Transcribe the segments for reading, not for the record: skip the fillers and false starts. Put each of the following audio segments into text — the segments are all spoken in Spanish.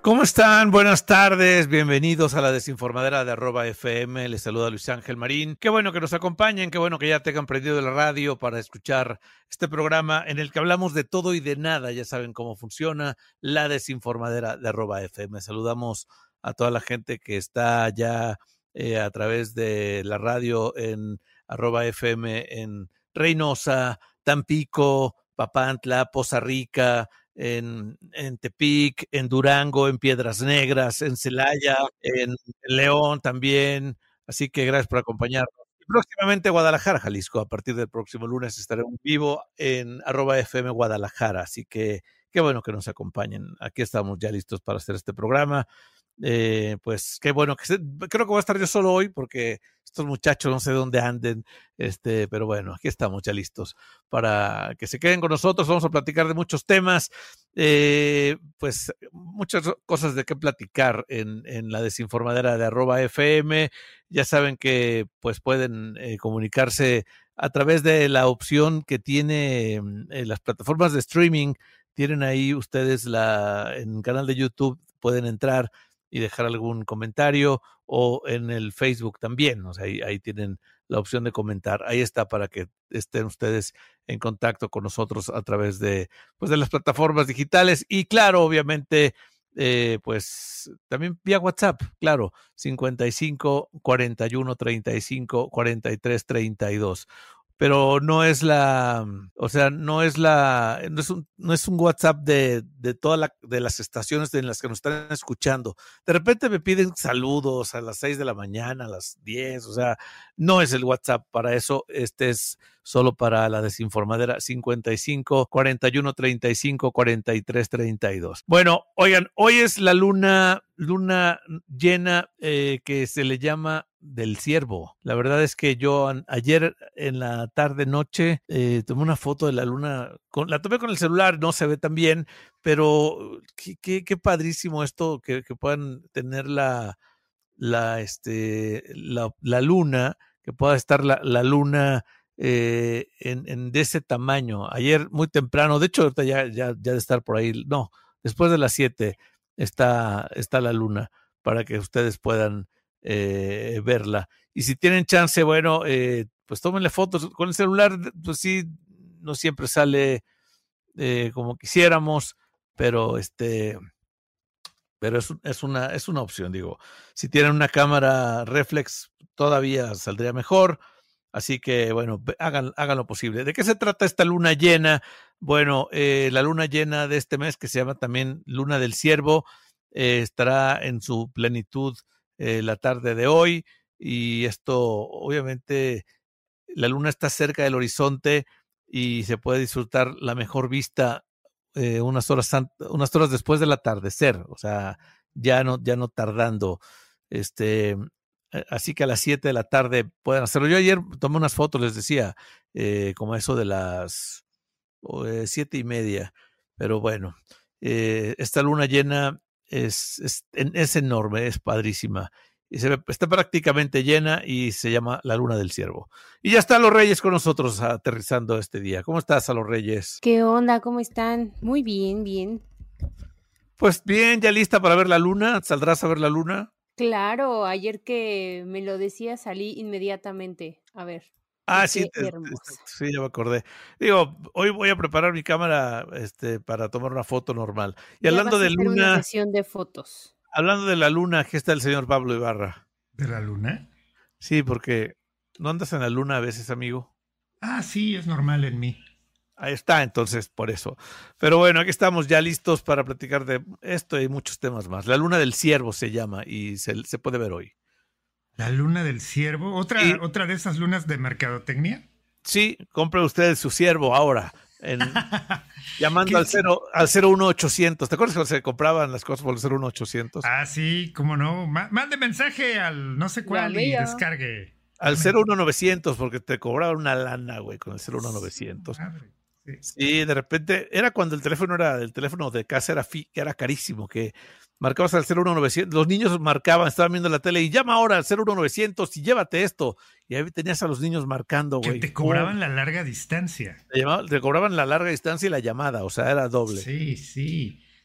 ¿Cómo están? Buenas tardes, bienvenidos a la desinformadera de @FM, les saluda Luis Ángel Marín. Qué bueno que nos acompañen, qué bueno que ya tengan prendido la radio para escuchar este programa en el que hablamos de todo y de nada. Ya saben cómo funciona la desinformadera de @FM. Saludamos a toda la gente que está ya a través de la radio en @FM en Reynosa, Tampico, Papantla, Poza Rica, en Tepic, en Durango, en Piedras Negras, en Celaya, en León también. Así que gracias por acompañarnos. Y próximamente Guadalajara, Jalisco. A partir del próximo lunes estaremos en vivo en @FM Guadalajara. Así que qué bueno que nos acompañen. Aquí estamos ya listos para hacer este programa. Pues qué bueno creo que voy a estar yo solo hoy porque estos muchachos no sé dónde anden, pero bueno, aquí estamos ya listos para que se queden con nosotros. Vamos a platicar de muchos temas, pues muchas cosas de qué platicar en la desinformadera de @FM. Ya saben que pues pueden comunicarse a través de la opción que tiene las plataformas de streaming. Tienen ahí ustedes en el canal de YouTube, pueden entrar y dejar algún comentario, o en el Facebook también, o sea, ahí tienen la opción de comentar. Ahí está para que estén ustedes en contacto con nosotros a través de las plataformas digitales y claro, obviamente, pues también vía WhatsApp, claro, 55 41 35 43 32. Pero no es no es un WhatsApp de de las estaciones en las que nos están escuchando. De repente me piden saludos a las 6 de la mañana, a las 10, o sea, no es el WhatsApp para eso. Este es solo para la desinformadera, 55 41 35 43 32. Bueno, oigan, hoy es la luna llena, que se le llama del ciervo. La verdad es que yo ayer en la tarde noche tomé una foto de la luna, la tomé con el celular, no se ve tan bien, pero qué padrísimo esto que puedan tener la luna, que pueda estar la luna de ese tamaño. Ayer muy temprano, de hecho ahorita ya de estar por ahí, no, después de las 7 está la luna para que ustedes puedan verla. Y si tienen chance, bueno, pues tómenle fotos con el celular. Pues sí, no siempre sale como quisiéramos, pero es una opción, digo. Si tienen una cámara reflex, todavía saldría mejor. Así que, bueno, hagan lo posible. ¿De qué se trata esta luna llena? Bueno, la luna llena de este mes, que se llama también Luna del Ciervo, estará en su plenitud la tarde de hoy. Y esto, obviamente, la luna está cerca del horizonte y se puede disfrutar la mejor vista unas horas después del atardecer, o sea, ya no tardando. Así que a las 7 de la tarde pueden hacerlo. Yo ayer tomé unas fotos, les decía, como eso de las 7:30, pero bueno, esta luna llena es enorme, es padrísima. Y está prácticamente llena y se llama la luna del ciervo. Y ya están los Reyes con nosotros aterrizando este día. ¿Cómo estás, a los Reyes? ¿Qué onda? ¿Cómo están? Muy bien, bien. Pues bien, ya lista para ver la luna. ¿Saldrás a ver la luna? Claro, ayer que me lo decía salí inmediatamente a ver. Y Ah, sí, qué hermosa. sí, ya me acordé. Digo, hoy voy a preparar mi cámara para tomar una foto normal. Y Ya hablando vas a de hacer una luna, sesión de fotos. hablando de la luna, aquí está el señor Pablo Ibarra. ¿De la luna? Sí, porque no andas en la luna a veces, amigo. Ah, sí, es normal en mí. Ahí está, entonces, por eso. Pero bueno, aquí estamos ya listos para platicar de esto y muchos temas más. La luna del ciervo se llama y se puede ver hoy. La luna del ciervo. Y ¿Otra de esas lunas de mercadotecnia? sí, compre usted su ciervo ahora. Llamando ¿Qué- al qué? 01800. ¿Te acuerdas cuando se compraban las cosas por el 01800? Ah, sí, cómo no. Mande mensaje al no sé cuál Llame y ya. descargue. Al Llame. 01900, porque te cobraban una lana, güey, con el Sí, 01900. madre. Sí. Sí, de repente, era cuando el teléfono de casa que era carísimo, que marcabas al 01900, los niños marcaban, estaban viendo la tele y llama ahora al 01900 y llévate esto. Y ahí tenías a los niños marcando, Que güey. te cobraban la larga distancia. Te cobraban la larga distancia y la llamada, o sea, era doble. Sí, sí.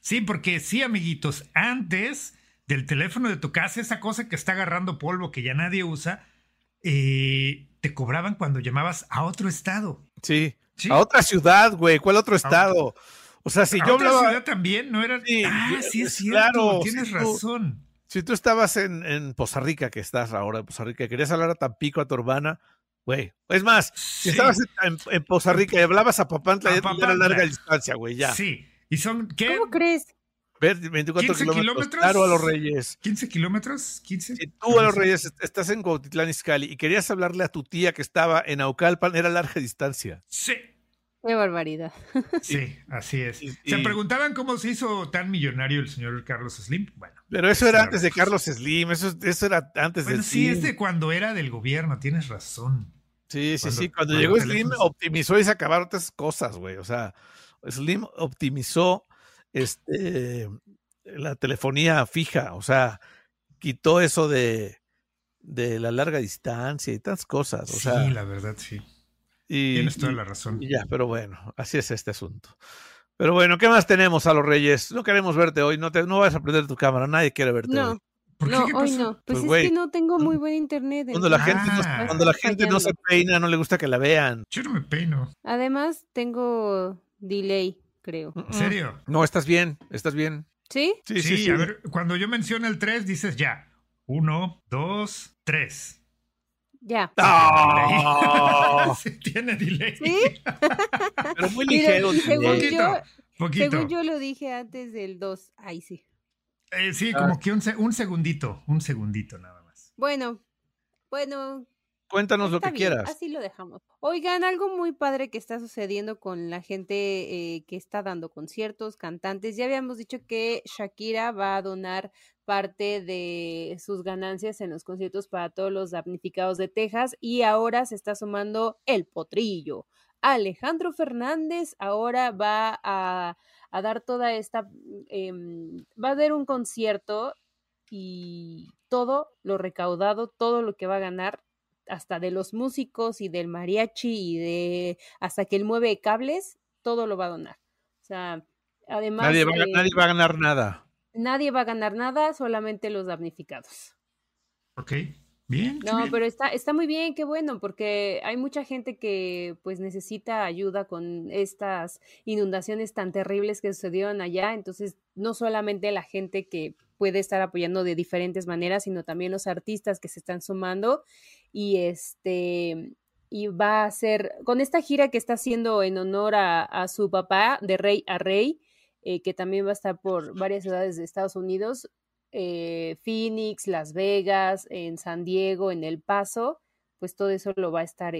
Sí, porque sí, amiguitos, antes del teléfono de tu casa, esa cosa que está agarrando polvo que ya nadie usa, te cobraban cuando llamabas a otro estado. Sí. ¿Sí? A otra ciudad, güey. ¿Cuál otro estado? O sea, si ¿A yo otra hablaba... ciudad también? ¿No era? Sí, Sí es cierto, claro, tienes razón. Si tú estabas en Poza Rica, que estás ahora en Poza Rica, y querías hablar a Tampico, a tu hermana, güey. Es más, si estabas en Poza Rica y hablabas a Papantla, ya era larga distancia, güey, ya. Sí. ¿Y son qué? ¿Cómo crees? Ver 24 kilómetros. Claro, a Los Reyes. ¿15 kilómetros? ¿15? Si tú a Los Reyes estás en Cuautitlán Izcalli y querías hablarle a tu tía que estaba en Naucalpan, era larga distancia. Sí. Qué barbaridad. Sí, así es. Se preguntaban cómo se hizo tan millonario el señor Carlos Slim. Bueno. Pero eso era antes de Carlos Slim, eso era antes de sí, es de cuando era del gobierno, tienes razón. Sí. Cuando llegó Slim, optimizó y se acabaron otras cosas, güey. O sea, Slim optimizó la telefonía fija, o sea, quitó eso de la larga distancia y tantas cosas. O sea, la verdad, sí. Tienes toda la razón. Y ya, pero bueno, así es este asunto. Pero bueno, ¿qué más tenemos a Los Reyes? No queremos verte hoy, no vas a prender tu cámara, nadie quiere verte hoy. ¿Por qué? Hoy no. Pues es que no tengo muy buen internet. Cuando la gente no se peina, no le gusta que la vean. Yo no me peino. Además, tengo delay, creo. ¿En serio? No, estás bien. ¿Sí? Sí. A ver, cuando yo menciono el 3, dices ya. 1, 2, 3. Ya. ¡Oh! Sí, tiene delay. ¿Sí? Pero muy ligero. Poquito. Según yo lo dije antes del 2. Ahí sí. Sí, como que un segundito nada más. Bueno. Cuéntanos lo que quieras. Así lo dejamos. Oigan, algo muy padre que está sucediendo con la gente que está dando conciertos, cantantes. Ya habíamos dicho que Shakira va a donar parte de sus ganancias en los conciertos para todos los damnificados de Texas y ahora se está sumando El Potrillo. Alejandro Fernández ahora va a dar toda esta, va a dar un concierto y todo lo recaudado, todo lo que va a ganar, hasta de los músicos y del mariachi y hasta que él mueve cables, todo lo va a donar. O sea, además... Nadie va a ganar nada. Nadie va a ganar nada, solamente los damnificados. Ok, bien. No, bien. pero está muy bien, qué bueno, porque hay mucha gente que pues necesita ayuda con estas inundaciones tan terribles que sucedieron allá, entonces no solamente la gente que puede estar apoyando de diferentes maneras, sino también los artistas que se están sumando y va a hacer, con esta gira que está haciendo en honor a su papá, de rey a rey, que también va a estar por varias ciudades de Estados Unidos, Phoenix, Las Vegas, en San Diego, en El Paso, pues todo eso lo va a estar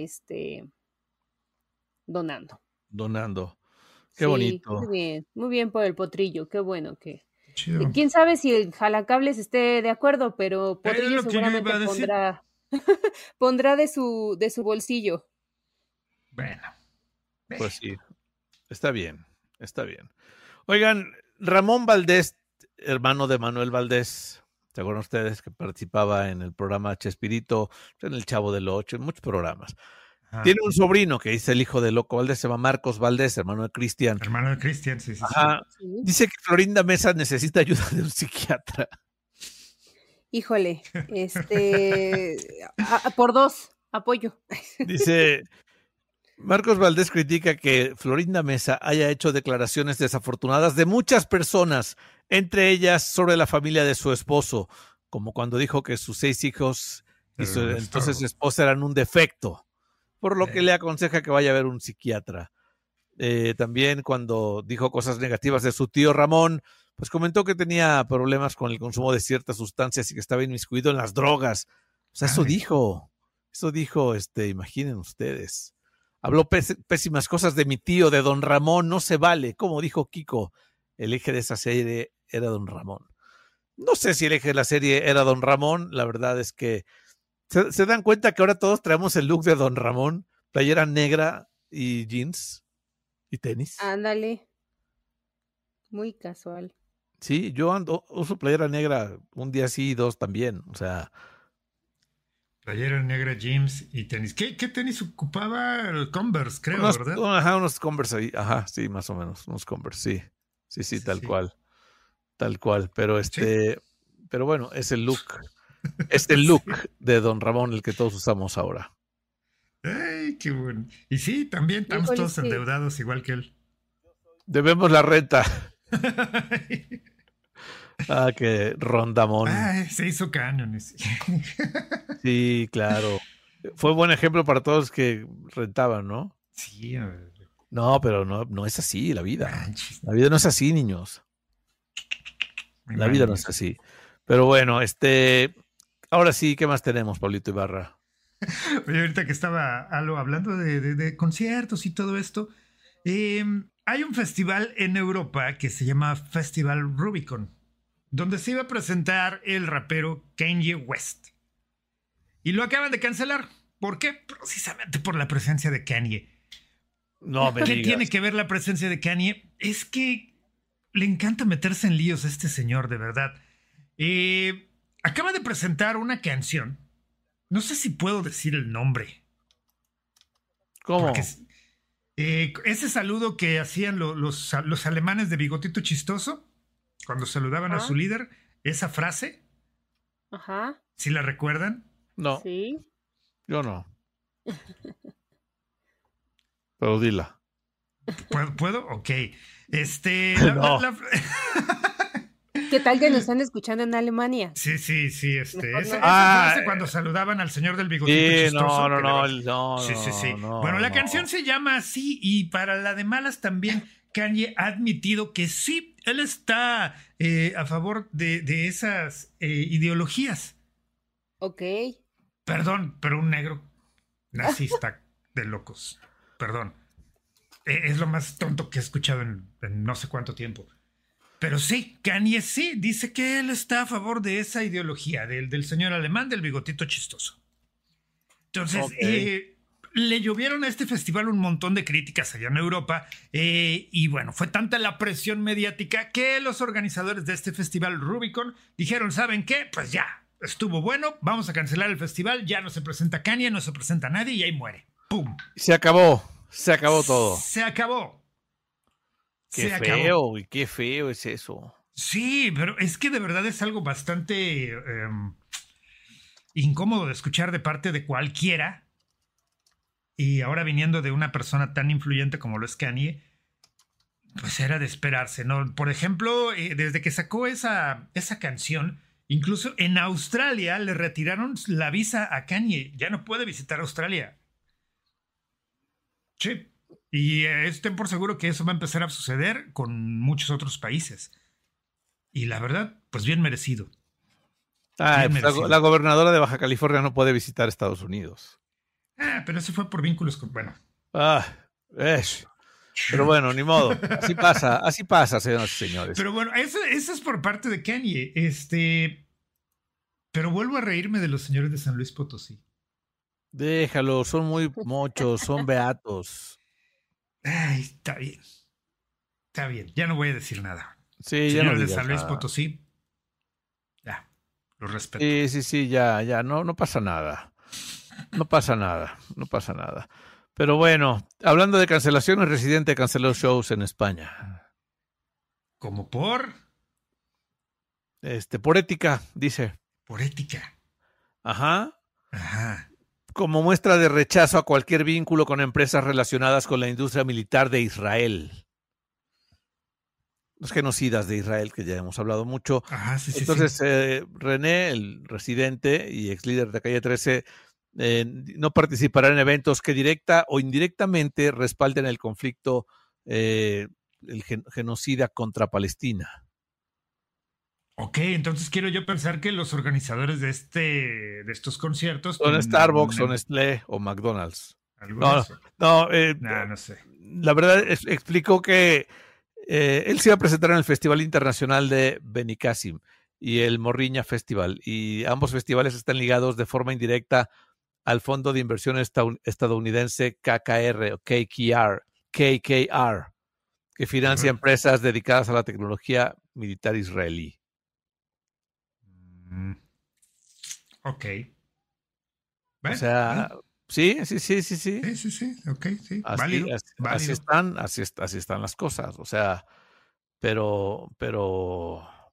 donando. Qué bonito. Muy bien por El Potrillo, qué bueno que... Chido. Quién sabe si el Jalacables esté de acuerdo, pero Potrillo seguramente pondrá de su bolsillo. Bueno. Pues sí, está bien. Oigan, Ramón Valdés, hermano de Manuel Valdés, ¿se acuerdan ustedes que participaba en el programa Chespirito, en El Chavo del Ocho, en muchos programas? Tiene un sobrino que dice el hijo de Loco Valdés, se llama Marcos Valdés, hermano de Cristian. Hermano de Cristian, sí. Ajá. Sí. Dice que Florinda Mesa necesita ayuda de un psiquiatra. Híjole, por 2, apoyo. Dice, Marcos Valdés critica que Florinda Mesa haya hecho declaraciones desafortunadas de muchas personas, entre ellas sobre la familia de su esposo, como cuando dijo que sus 6 hijos y su entonces esposa eran un defecto, por lo que le aconseja que vaya a ver un psiquiatra. También cuando dijo cosas negativas de su tío Ramón, pues comentó que tenía problemas con el consumo de ciertas sustancias y que estaba inmiscuido en las drogas. O sea, eso dijo, imaginen ustedes. Habló pésimas cosas de mi tío, de don Ramón, no se vale. Como dijo Kiko, el eje de esa serie era don Ramón. No sé si el eje de la serie era don Ramón, la verdad es que ¿se dan cuenta que ahora todos traemos el look de don Ramón? Playera negra y jeans y tenis. Ándale. Muy casual. Sí, yo uso playera negra un día sí y 2 también, o sea... Playera negra, jeans y tenis. ¿Qué tenis ocupaba? Converse, creo, ¿verdad? Unos Converse ahí. Ajá, sí, más o menos. Unos Converse, sí, tal cual. Tal cual, pero Sí. pero bueno, es el look sí. De Don Ramón el que todos usamos ahora. Ay, qué bueno. Y sí, también estamos Híjole, todos endeudados igual que él. Debemos la renta. Que Rondamón. Se hizo cánones. Sí, claro. Fue buen ejemplo para todos los que rentaban, ¿no? Sí, No, pero no es así la vida. manches. La vida no es así, niños. Muy La mal, vida no niños. es así. Pero bueno, ahora sí, ¿qué más tenemos, Pablito Ibarra? Oye, ahorita que estaba Alo hablando de conciertos y todo esto, hay un festival en Europa que se llama Festival Rubicon, donde se iba a presentar el rapero Kanye West. Y lo acaban de cancelar. ¿Por qué? Precisamente por la presencia de Kanye. No me ¿Qué digas. tiene que ver la presencia de Kanye? Es que le encanta meterse en líos a este señor, de verdad. Acaba de presentar una canción. No sé si puedo decir el nombre. ¿Cómo? Porque ese saludo que hacían los alemanes de bigotito chistoso, cuando saludaban a su líder, esa frase, Ajá. ¿sí la recuerdan? No, Sí. yo no. Pero dila. ¿Puedo? Ok. No. ¿Qué tal que nos están escuchando en Alemania? Sí. Esa Mejor no. frase cuando saludaban al señor del bigotito Sí, chistoso. no. Sí. No, Bueno, la no. canción se llama así y para la de malas también Kanye ha admitido que sí, él está a favor de esas ideologías. Ok. Perdón, pero un negro nazista de locos. Perdón. Es lo más tonto que he escuchado en no sé cuánto tiempo. Pero sí, Kanye sí, dice que él está a favor de esa ideología, del señor alemán del bigotito chistoso. Entonces, Okay. le llovieron a este festival un montón de críticas allá en Europa y bueno, fue tanta la presión mediática que los organizadores de este festival Rubicon dijeron, ¿saben qué? Pues ya, estuvo bueno, vamos a cancelar el festival, ya no se presenta Kanye, no se presenta nadie y ahí muere. ¡Pum! Se acabó todo. Se acabó. Qué feo, güey, qué feo es eso. Sí, pero es que de verdad es algo bastante incómodo de escuchar de parte de cualquiera. Y ahora viniendo de una persona tan influyente como lo es Kanye, pues era de esperarse, ¿no? Por ejemplo, desde que sacó esa canción, incluso en Australia le retiraron la visa a Kanye. Ya no puede visitar Australia. Sí. Y estén por seguro que eso va a empezar a suceder con muchos otros países. Y la verdad, pues bien merecido. Pues la gobernadora de Baja California no puede visitar Estados Unidos. Pero eso fue por vínculos con... Bueno. Pero bueno, ni modo. Así pasa, señoras y señores. Pero bueno, eso es por parte de Kanye. Pero vuelvo a reírme de los señores de San Luis Potosí. Déjalo, son muy mochos, son beatos. Ay, está bien. Está bien, ya no voy a decir nada. Sí, señores ya no de digas San Luis nada. Potosí, ya, los respeto. Sí, ya, no pasa nada. No pasa nada. Pero bueno, hablando de cancelaciones, Residente canceló shows en España. ¿Como por? Por ética, dice. Por ética. Ajá. Ajá. Como muestra de rechazo a cualquier vínculo con empresas relacionadas con la industria militar de Israel. Los genocidas de Israel, que ya hemos hablado mucho. Ajá, sí. Entonces, René, el Residente y ex líder de Calle 13, no participará en eventos que directa o indirectamente respalden el conflicto, el genocida contra Palestina. Ok, entonces quiero yo pensar que los organizadores de estos conciertos son Starbucks, o Nestlé o McDonald's. No sé. La verdad explicó que él se iba a presentar en el Festival Internacional de Benicàssim y el Morriña Festival, y ambos festivales están ligados de forma indirecta al Fondo de Inversión Estadounidense KKR o KKR, que financia empresas dedicadas a la tecnología militar israelí. Ok. O sea, sí. Sí, ok, sí. Válido. Así están las cosas. O sea, pero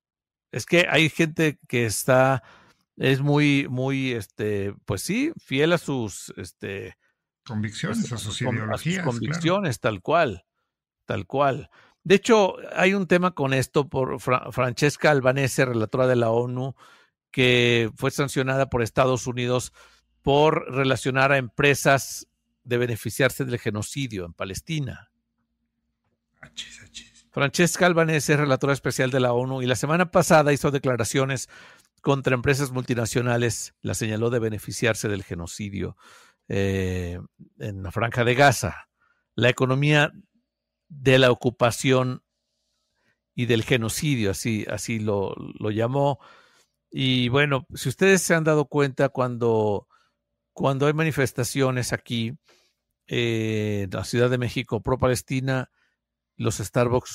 Es que hay gente que es muy, muy, pues sí, fiel a sus, Convicciones, pues, a sus a sus ideologías, convicciones, tal cual, tal cual. De hecho, hay un tema con esto por Francesca Albanese, relatora de la ONU, que fue sancionada por Estados Unidos por relacionar a empresas de beneficiarse del genocidio en Palestina. Achis, achis. Francesca Albanese es relatora especial de la ONU y la semana pasada hizo declaraciones contra empresas multinacionales, la señaló de beneficiarse del genocidio en la Franja de Gaza. La economía de la ocupación y del genocidio, así lo llamó. Y bueno, si ustedes se han dado cuenta cuando hay manifestaciones aquí en la Ciudad de México pro Palestina, los Starbucks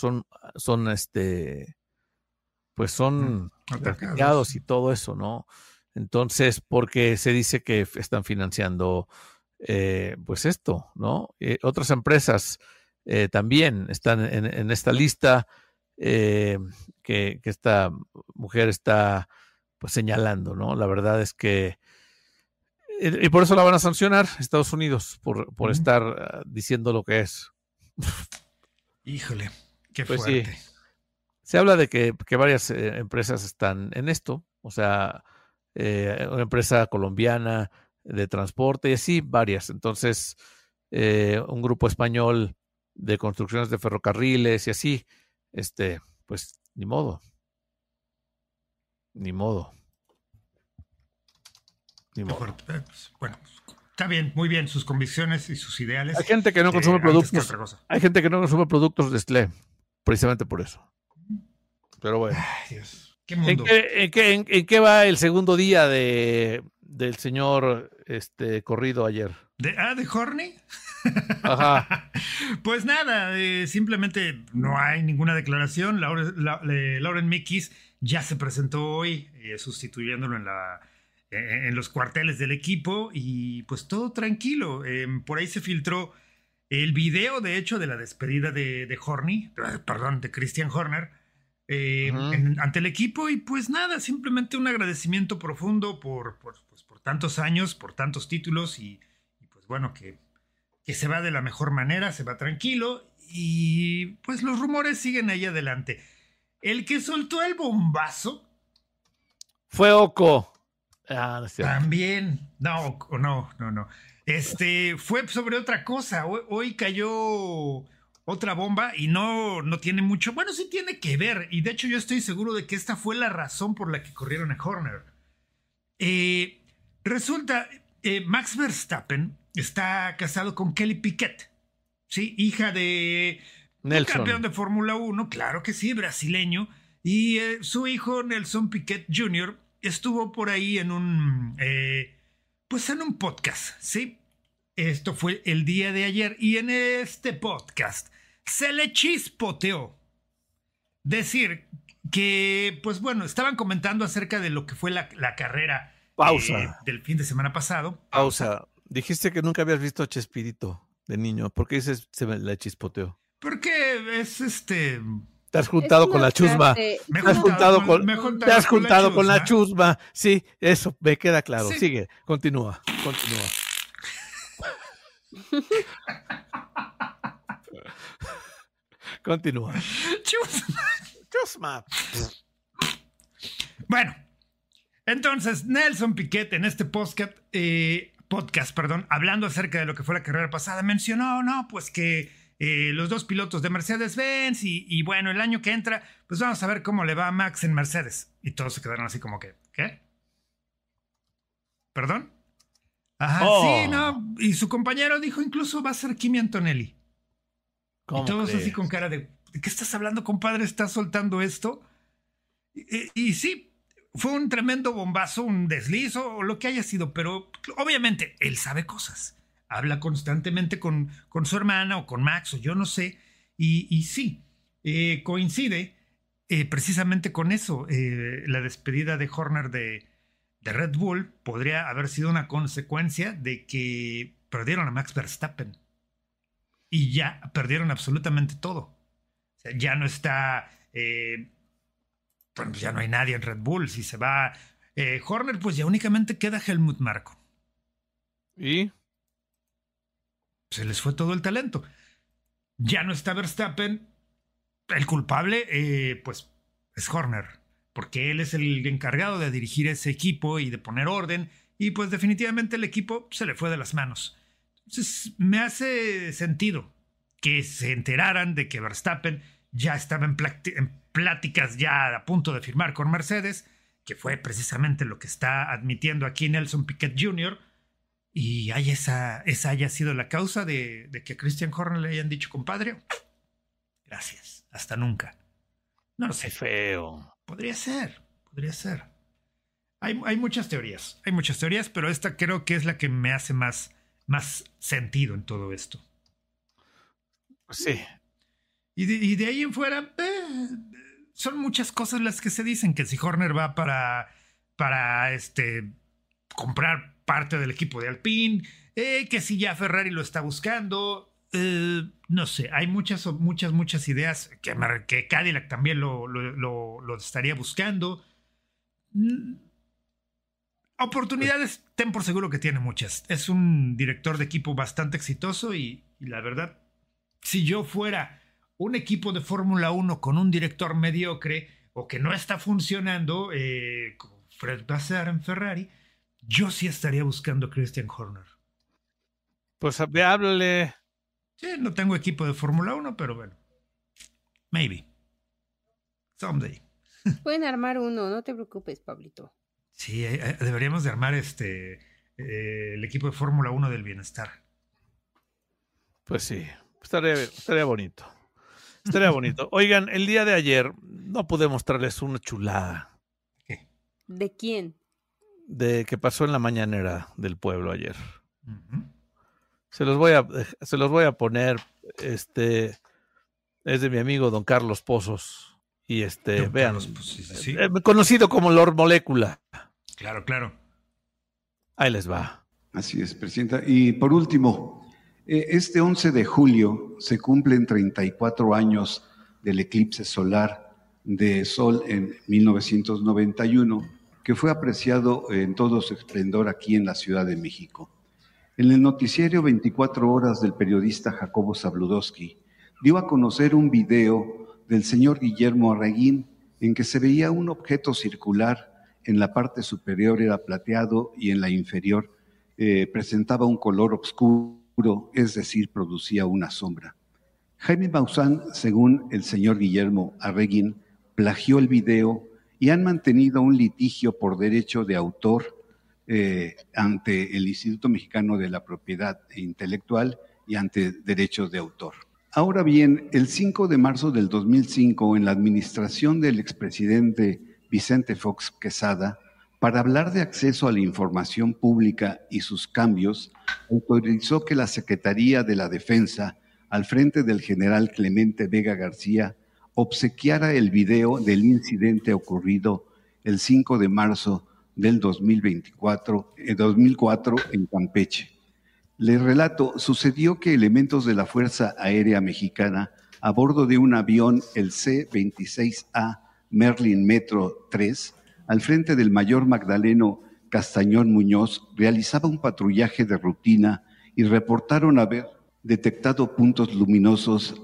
pues son grafiteados y todo eso, ¿no? Entonces, porque se dice que están financiando pues esto, ¿no? Otras empresas también están en esta lista que esta mujer está pues señalando, ¿no? La verdad es que y por eso la van a sancionar Estados Unidos por estar diciendo lo que es. Híjole, qué pues fuerte. Sí. Se habla de que varias empresas están en esto, o sea, una empresa colombiana de transporte y así, varias. Entonces, un grupo español de construcciones de ferrocarriles y así, pues ni modo. Ni modo. Bueno, está bien, muy bien, sus convicciones y sus ideales. Hay gente que no consume productos. Hay gente que no consume productos de Nestlé, precisamente por eso. Pero bueno. Ay, Dios. ¿Qué mundo? ¿En qué va el segundo día del señor corrido ayer? ¿De Horny? Ajá. Pues nada, simplemente no hay ninguna declaración. Lauren Mickis ya se presentó hoy, sustituyéndolo en los cuarteles del equipo, y pues todo tranquilo. Por ahí se filtró el video, de hecho, de la despedida de Horny, perdón, de Christian Horner, ante el equipo, y pues nada, simplemente un agradecimiento profundo por tantos años, por tantos títulos, y pues bueno, que se va de la mejor manera, se va tranquilo, y pues los rumores siguen ahí adelante. El que soltó el bombazo fue Oco. No es también, no. Fue sobre otra cosa. Hoy cayó otra bomba y no tiene mucho. Bueno, sí tiene que ver. Y de hecho, yo estoy seguro de que esta fue la razón por la que corrieron a Horner. Resulta, Max Verstappen está casado con Kelly Piquet, ¿sí? Hija de un campeón de Fórmula 1, claro que sí, brasileño. Y su hijo, Nelson Piquet Jr., estuvo por ahí en un podcast, ¿sí? Esto fue el día de ayer, y en este podcast se le chispoteó decir que, pues bueno, estaban comentando acerca de lo que fue la carrera del fin de semana pasado. Pausa. Dijiste que nunca habías visto a Chespirito de niño. ¿Por qué dices se le chispoteó? Porque es Te has juntado con la chusma. Te has juntado con la chusma. Sí, eso me queda claro. Sí. Sigue, continúa. Continúa. Chusma. Bueno, entonces Nelson Piquet en este podcast, hablando acerca de lo que fue la carrera pasada, mencionó, pues que los dos pilotos de Mercedes-Benz y bueno, el año que entra, pues vamos a ver cómo le va a Max en Mercedes. Y todos se quedaron así como que, ¿qué? ¿Perdón? Ajá, sí, no. Y su compañero dijo, incluso va a ser Kimi Antonelli. Y todos así con cara de, ¿de qué estás hablando, compadre? ¿Estás soltando esto? Y sí, fue un tremendo bombazo, un desliz o lo que haya sido, pero obviamente él sabe cosas. Habla constantemente con su hermana o con Max o yo no sé. Y sí, coincide precisamente con eso. La despedida de Horner de Red Bull podría haber sido una consecuencia de que perdieron a Max Verstappen. Y ya perdieron absolutamente todo. O sea, ya no está bueno, pues ya no hay nadie en Red Bull. Si se va Horner, pues ya únicamente queda Helmut Marko. ¿Y? Se les fue todo el talento. Ya no está Verstappen. El culpable, pues, es Horner, porque él es el encargado de dirigir ese equipo y de poner orden, y pues definitivamente el equipo se le fue de las manos. Entonces, me hace sentido que se enteraran de que Verstappen ya estaba en pláticas ya a punto de firmar con Mercedes, que fue precisamente lo que está admitiendo aquí Nelson Piquet Jr., y esa haya sido la causa de que a Christian Horner le hayan dicho compadre. Gracias, hasta nunca. No lo sé. Qué feo. Podría ser. Hay muchas teorías, pero esta creo que es la que me hace más sentido en todo esto. Sí. Y de ahí en fuera, son muchas cosas las que se dicen, que si Horner va para comprar parte del equipo de Alpine, que si ya Ferrari lo está buscando, no sé, hay muchas ideas que Cadillac también lo estaría buscando. Oportunidades, ten por seguro que tiene muchas. Es un director de equipo bastante exitoso y la verdad, si yo fuera un equipo de Fórmula 1 con un director mediocre o que no está funcionando, como Fred Vasseur en Ferrari, yo sí estaría buscando a Christian Horner. Pues háblale. Sí, no tengo equipo de Fórmula 1, pero bueno. Maybe. Someday. Pueden armar uno, no te preocupes, Pablito. Sí, deberíamos de armar el equipo de Fórmula 1 del bienestar. Pues sí, estaría bonito. Estaría bonito. Oigan, el día de ayer no pude mostrarles una chulada. ¿Qué? ¿De quién? De que pasó en la mañanera del pueblo ayer. Uh-huh. Se los voy a poner. Es de mi amigo don Carlos Pozos. Y Don vean, Carlos, pues, sí. Conocido como Lord Molécula. Claro. Ahí les va. Así es, Presidenta. Y por último, este 11 de julio se cumplen 34 años del eclipse solar de Sol en 1991, que fue apreciado en todo su esplendor aquí en la Ciudad de México. En el noticiero 24 horas del periodista Jacobo Zabludowski dio a conocer un video del señor Guillermo Arreguín en que se veía un objeto circular. En la parte superior era plateado y en la inferior presentaba un color oscuro, es decir, producía una sombra. Jaime Maussan, según el señor Guillermo Arreguín, plagió el video y han mantenido un litigio por derecho de autor ante el Instituto Mexicano de la Propiedad Intelectual y ante derechos de autor. Ahora bien, el 5 de marzo del 2005, en la administración del expresidente Vicente Fox Quesada, para hablar de acceso a la información pública y sus cambios, autorizó que la Secretaría de la Defensa, al frente del general Clemente Vega García, obsequiara el video del incidente ocurrido el 5 de marzo del 2004 en Campeche. Les relato, sucedió que elementos de la Fuerza Aérea Mexicana, a bordo de un avión, el C-26A Merlin Metro 3, al frente del mayor Magdaleno Castañón Muñoz, realizaba un patrullaje de rutina y reportaron haber detectado puntos luminosos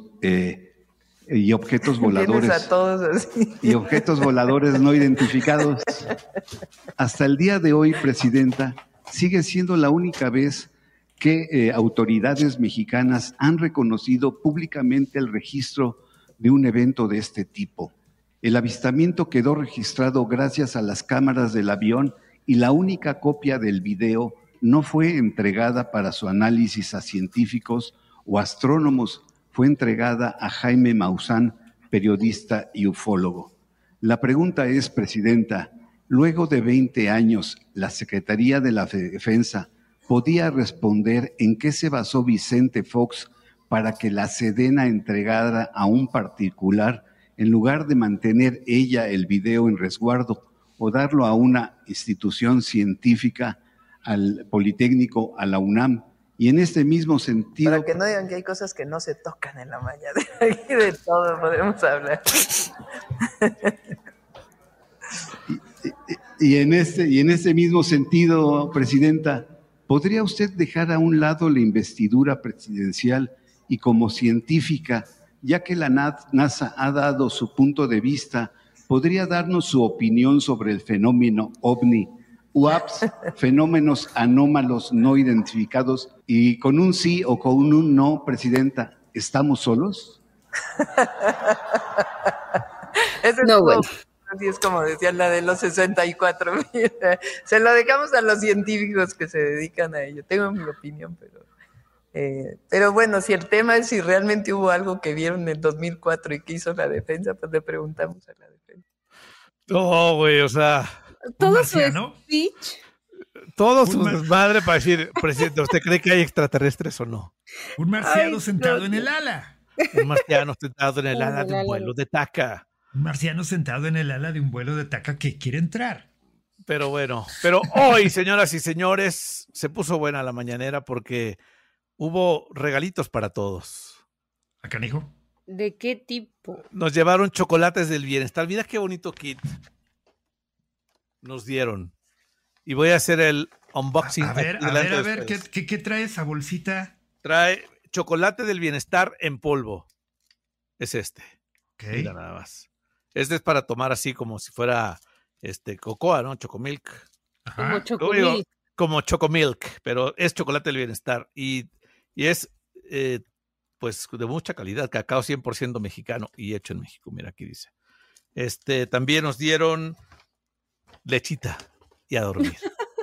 y objetos voladores. A todos así. Y objetos voladores no identificados. Hasta el día de hoy, Presidenta, sigue siendo la única vez que autoridades mexicanas han reconocido públicamente el registro de un evento de este tipo. El avistamiento quedó registrado gracias a las cámaras del avión y la única copia del video no fue entregada para su análisis a científicos o astrónomos, fue entregada a Jaime Maussan, periodista y ufólogo. La pregunta es, Presidenta, luego de 20 años, ¿la Secretaría de la Defensa podía responder en qué se basó Vicente Fox para que la Sedena entregara a un particular en lugar de mantener ella el video en resguardo o darlo a una institución científica, al Politécnico, a la UNAM? Y en este mismo sentido... Para que no digan que hay cosas que no se tocan en la mañana. Aquí de todo podemos hablar. Y en ese mismo sentido, Presidenta, ¿podría usted dejar a un lado la investidura presidencial y como científica, ya que la NASA ha dado su punto de vista, podría darnos su opinión sobre el fenómeno OVNI, UAPs, fenómenos anómalos no identificados, y con un sí o con un no, Presidenta, ¿estamos solos? No, bueno. Así es como decía la de los 64. Mira, se lo dejamos a los científicos que se dedican a ello. Tengo mi opinión, pero bueno, si el tema es si realmente hubo algo que vieron en el 2004 y que hizo la defensa, pues le preguntamos a la defensa. No, güey, o sea... Todo su speech. Todo su desmadre para decir, presidente, ¿usted cree que hay extraterrestres o no? Un marciano sentado en el ala. Un marciano sentado en el ala de un vuelo de TACA. Un marciano sentado en el ala de un vuelo de TACA que quiere entrar. Pero bueno, hoy, señoras y señores, se puso buena la mañanera porque hubo regalitos para todos. ¿A canijo? ¿De qué tipo? Nos llevaron chocolates del bienestar. Mira qué bonito kit nos dieron. Y voy a hacer el unboxing. A ver, ¿qué trae esa bolsita? Trae chocolate del bienestar en polvo. Es este. Okay. Mira nada más. Este es para tomar así como si fuera cocoa, ¿no? Chocomilk. Ajá. Como chocomilk. Como chocomilk, pero es chocolate del bienestar. Y es, pues, de mucha calidad. Cacao 100% mexicano y hecho en México. Mira, aquí dice. También nos dieron lechita y a dormir.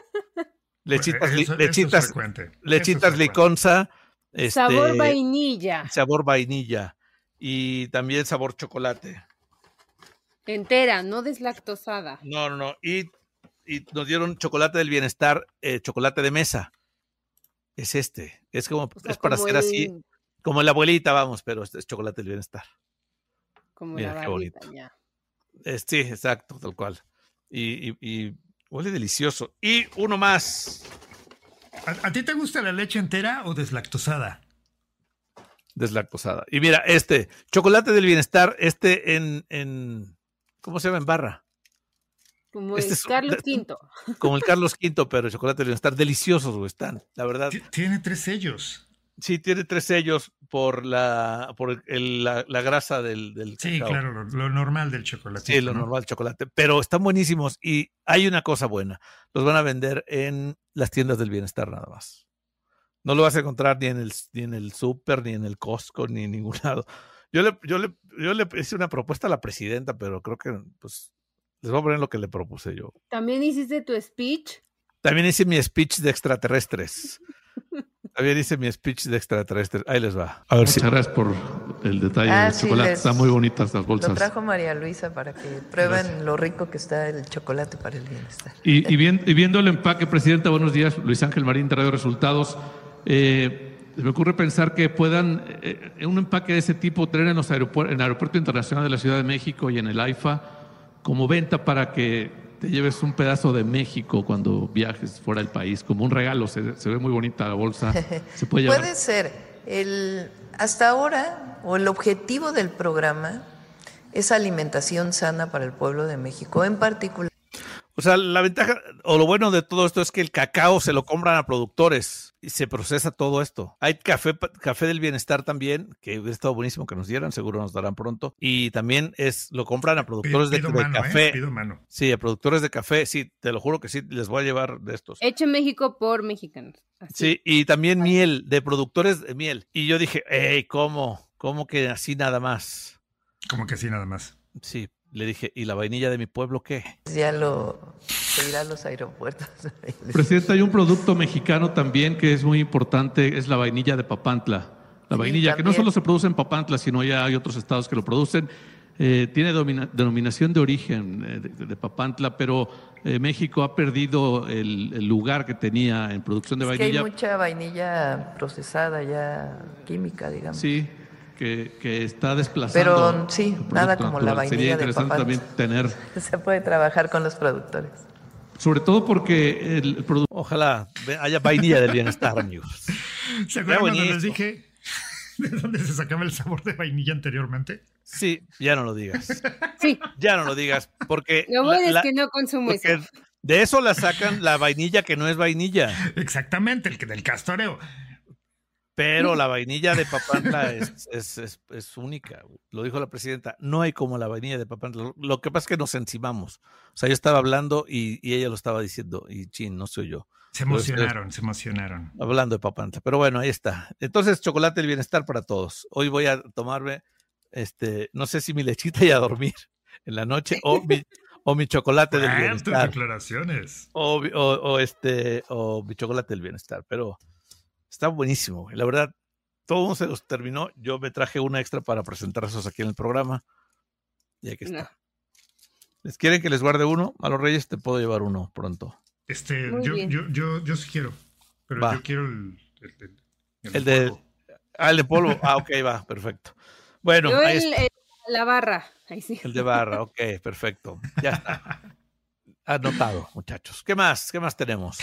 Lechitas liconza. Sabor vainilla. Sabor vainilla. Y también sabor chocolate. Entera, no deslactosada. No. Y nos dieron chocolate del bienestar, chocolate de mesa. Es Es como, o sea, es para hacer así, como la abuelita, vamos, pero es chocolate del bienestar. Como mira, la barrita, ya. Sí, exacto, tal cual. Y huele delicioso. Y uno más. ¿A ti te gusta la leche entera o deslactosada? Deslactosada. Y mira, chocolate del bienestar, en ¿cómo se llama? En barra. Como el Carlos V. Como el Carlos V, pero chocolate del bienestar. Deliciosos, güey, están, la verdad. Tiene 3 sellos. Sí, tiene 3 sellos por la grasa del sí, cacao. Claro, lo normal del chocolate. Sí, lo normal del chocolate. Pero están buenísimos y hay una cosa buena. Los van a vender en las tiendas del bienestar nada más. No lo vas a encontrar ni en el súper, ni en el Costco, ni en ningún lado. Yo le hice una propuesta a la presidenta, pero creo que pues les voy a poner lo que le propuse yo. ¿También hiciste tu speech? También hice mi speech de extraterrestres. Ahí les va. A ver. Muchas gracias por el detalle del chocolate. Están muy bonitas las bolsas. Lo trajo María Luisa para que prueben lo rico que está el chocolate para el bienestar. Y viendo el empaque, Presidenta, buenos días. Luis Ángel Marín de Radio Resultados. Me ocurre pensar que puedan un empaque de ese tipo tener en el Aeropuerto Internacional de la Ciudad de México y en el AIFA como venta para que te lleves un pedazo de México cuando viajes fuera del país, como un regalo. Se ve muy bonita la bolsa. Se puede llevar. Puede ser. Hasta ahora, o el objetivo del programa es alimentación sana para el pueblo de México, en particular. O sea, la ventaja o lo bueno de todo esto es que el cacao se lo compran a productores y se procesa todo esto. Hay café del bienestar también, que hubiera estado buenísimo que nos dieran, seguro nos darán pronto. Y también lo compran a productores de café. Pido mano. Sí, a productores de café, sí, te lo juro que sí, les voy a llevar de estos. Hecho en México por mexicanos. Así. Sí, y también miel, de productores de miel. Y yo dije, ¿cómo? ¿Cómo que así nada más? ¿Cómo que así nada más? Sí. Le dije, ¿y la vainilla de mi pueblo qué? Ya se irá a los aeropuertos. Presidenta, hay un producto mexicano también que es muy importante, es la vainilla de Papantla. La vainilla, que no solo se produce en Papantla, sino ya hay otros estados que lo producen. Tiene denominación de origen de Papantla, pero México ha perdido el lugar que tenía en producción de vainilla. Que hay mucha vainilla procesada ya, química, digamos. Sí. Que está desplazando. Pero sí, nada como la vainilla de Papantla. Sería interesante también tener. Se puede trabajar con los productores. Sobre todo porque el producto. Ojalá haya vainilla del bienestar, amigos. ¿Se acuerdan cuando les dije de dónde se sacaba el sabor de vainilla anteriormente? Sí, ya no lo digas. Sí. Ya no lo digas, porque... Lo bueno es que no consumo eso. De eso la sacan la vainilla que no es vainilla. Exactamente, el que del castoreo. Pero la vainilla de Papantla es única. Lo dijo la presidenta. No hay como la vainilla de Papantla. Lo que pasa es que nos encimamos. O sea, yo estaba hablando y ella lo estaba diciendo. Y chin, no soy yo. Se emocionaron. Hablando de Papantla. Pero bueno, ahí está. Entonces, chocolate del bienestar para todos. Hoy voy a tomarme, no sé si mi lechita y a dormir en la noche o mi chocolate del bienestar. Declaraciones. O mi chocolate del bienestar. Pero está buenísimo. La verdad, todo se los terminó. Yo me traje una extra para presentarlos aquí en el programa. Y aquí está. No. ¿Les quieren que les guarde uno? A los Reyes te puedo llevar uno pronto. Yo sí quiero. Pero va. Yo quiero el de polvo. El de polvo. Ok, va, perfecto. Bueno, yo la barra. Ahí sí. El de barra, ok, perfecto. Ya está. Anotado, muchachos. ¿Qué más? ¿Qué más tenemos?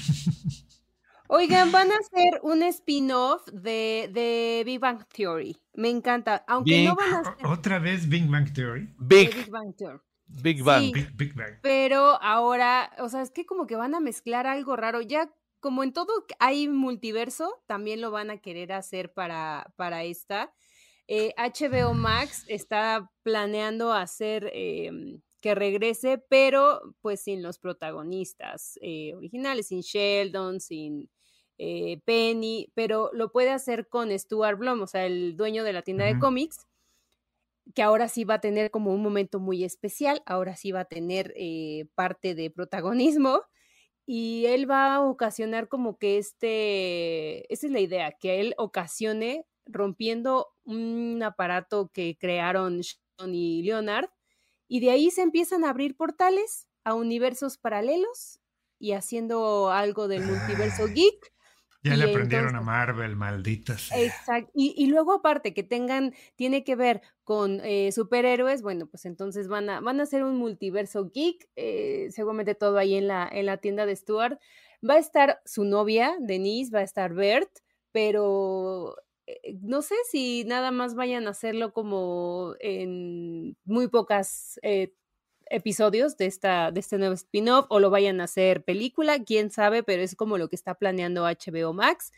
Oigan, van a hacer un spin-off de Big Bang Theory. Me encanta. Aunque no van a hacer... ¿Otra vez Big Bang Theory? Big Bang Theory. Big Bang. Sí, Big Bang. Pero ahora, o sea, es que como que van a mezclar algo raro. Ya, como en todo hay multiverso, también lo van a querer hacer para esta. HBO Max está planeando hacer... que regrese, pero pues sin los protagonistas originales, sin Sheldon, sin Penny, pero lo puede hacer con Stuart Blum, o sea, el dueño de la tienda de cómics, que ahora sí va a tener como un momento muy especial, ahora sí va a tener parte de protagonismo, y él va a ocasionar como que esa es la idea, que él ocasione rompiendo un aparato que crearon Sheldon y Leonard, y de ahí se empiezan a abrir portales a universos paralelos y haciendo algo del multiverso geek. Ya le aprendieron a Marvel, malditas. Exacto. Y luego aparte que tiene que ver con superhéroes, bueno, pues entonces van a hacer un multiverso geek, seguramente todo ahí en la tienda de Stuart. Va a estar su novia, Denise, va a estar Bert, pero... no sé si nada más vayan a hacerlo como en muy pocas episodios de este nuevo spin-off o lo vayan a hacer película, quién sabe, pero es como lo que está planeando HBO Max.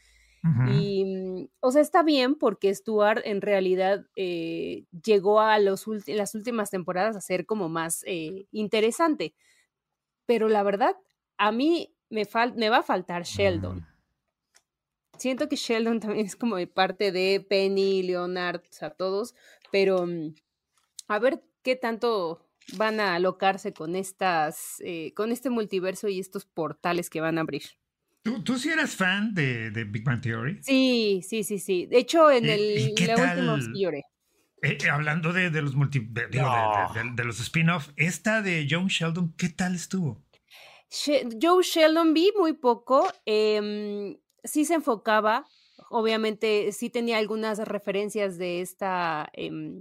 Y, o sea, está bien porque Stuart en realidad llegó a las últimas temporadas a ser como más interesante, pero la verdad, a mí me va a faltar Sheldon. Siento que Sheldon también es como de parte de Penny, Leonard, o sea, todos, pero a ver qué tanto van a alocarse con con este multiverso y estos portales que van a abrir. ¿Tú sí eras fan de Big Bang Theory? Sí. De hecho, en la última sí lloré. Hablando de los de los spin-off, esta de Young Sheldon, ¿qué tal estuvo? Joe Sheldon vi muy poco, sí se enfocaba, obviamente sí tenía algunas referencias de esta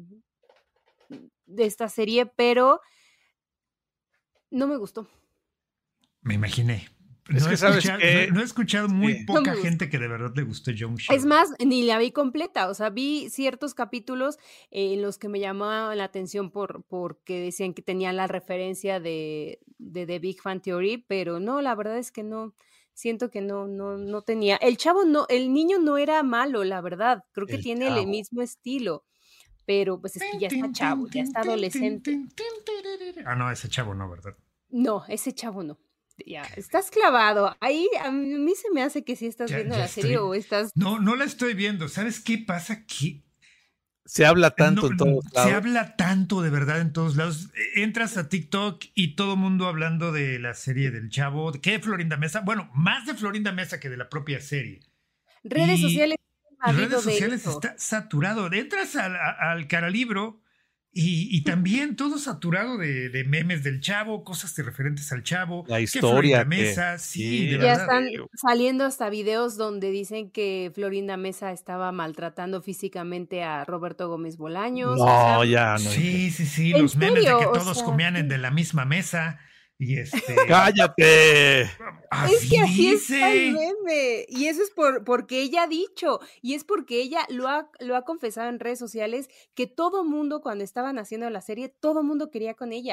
serie, pero no me gustó. Me imaginé. No he escuchado muy poca gente que de verdad le gustó Young Sheldon. Es más, ni la vi completa, o sea, vi ciertos capítulos en los que me llamaban la atención porque decían que tenían la referencia de The Big Bang Theory, pero no, la verdad es que no. Siento que no tenía. El niño no era malo, la verdad. Creo que tiene el mismo estilo. Pero pues es que ya está chavo, ya está adolescente. Ah, no, ese chavo no, ¿verdad? No, ese chavo no. Ya, estás clavado. Ahí a mí se me hace que sí estás viendo la serie o estás... No la estoy viendo. ¿Sabes qué pasa? Que se habla tanto en todos lados. Se habla tanto de verdad en todos lados. Entras a TikTok y todo el mundo hablando de la serie del Chavo. ¿Qué de Florinda Mesa? Bueno, más de Florinda Mesa que de la propia serie. Redes sociales está saturado. Entras al Caralibro y también todo saturado de memes del Chavo, cosas referentes al Chavo. La historia. Mesa, sí, de ya verdad. están saliendo hasta videos donde dicen que Florinda Mesa estaba maltratando físicamente a Roberto Gómez Bolaños. No, ya no. Sí. Los memes de que todos comían de la misma mesa. Y ¡cállate! Es que así está el meme. Y eso es porque ella ha dicho. Y es porque ella lo ha confesado en redes sociales que todo mundo, cuando estaban haciendo la serie, todo mundo quería con ella.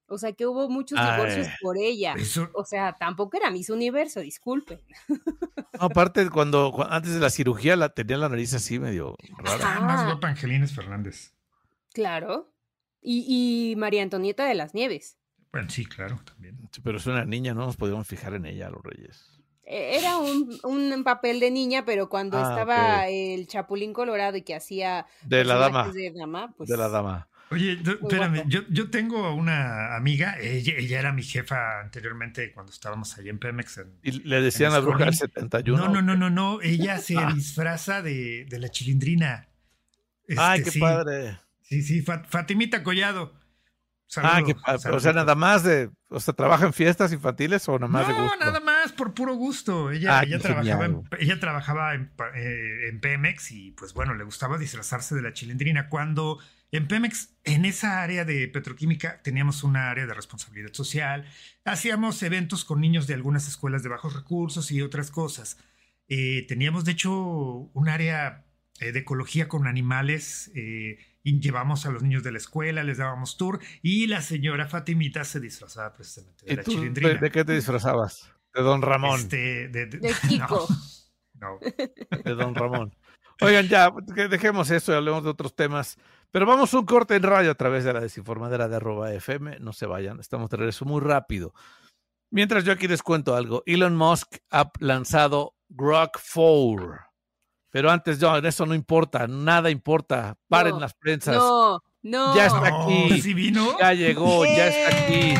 O sea, que hubo muchos divorcios por ella. Eso... O sea, tampoco era Miss Universo, disculpen. No, aparte, cuando antes de la cirugía tenía la nariz así medio rara. Está más guapa Angelines Fernández. Claro. Y María Antonieta de las Nieves. Bueno, sí, claro, también. Sí, pero es una niña, no nos podíamos fijar en ella, los Reyes. Era un papel de niña, pero cuando estaba el Chapulín Colorado y que hacía de la dama. De dama, pues, de la dama. Oye, espérame, yo tengo una amiga, ella era mi jefa anteriormente cuando estábamos allá en Pemex. ¿Y le decían la bruja del 71? No, ella se disfraza de la Chilindrina. ¡Ay, qué padre! Sí, Fatimita Collado. Saludos, qué padre. O sea, nada más ¿trabaja en fiestas infantiles o nada más de gusto? No, nada más, por puro gusto. Ella trabajaba en Pemex y pues bueno, le gustaba disfrazarse de la Chilindrina. Cuando en Pemex, en esa área de petroquímica, teníamos una área de responsabilidad social. Hacíamos eventos con niños de algunas escuelas de bajos recursos y otras cosas. Teníamos, de hecho, un área de ecología con animales. Y llevamos a los niños de la escuela, les dábamos tour. Y la señora Fatimita se disfrazaba precisamente de la Chilindrina. ¿De qué te disfrazabas? De Don Ramón. De Kiko. No. De Don Ramón. Oigan, ya, dejemos eso y hablemos de otros temas. Pero vamos a un corte en radio a través de la desinformadera de @FM. No se vayan, estamos de regreso muy rápido. Mientras yo aquí les cuento algo. Elon Musk ha lanzado Grok 4. Pero antes, eso no importa, nada importa. Paren las prensas. No. Ya está aquí. ¿Sí vino? Ya llegó, ya está aquí.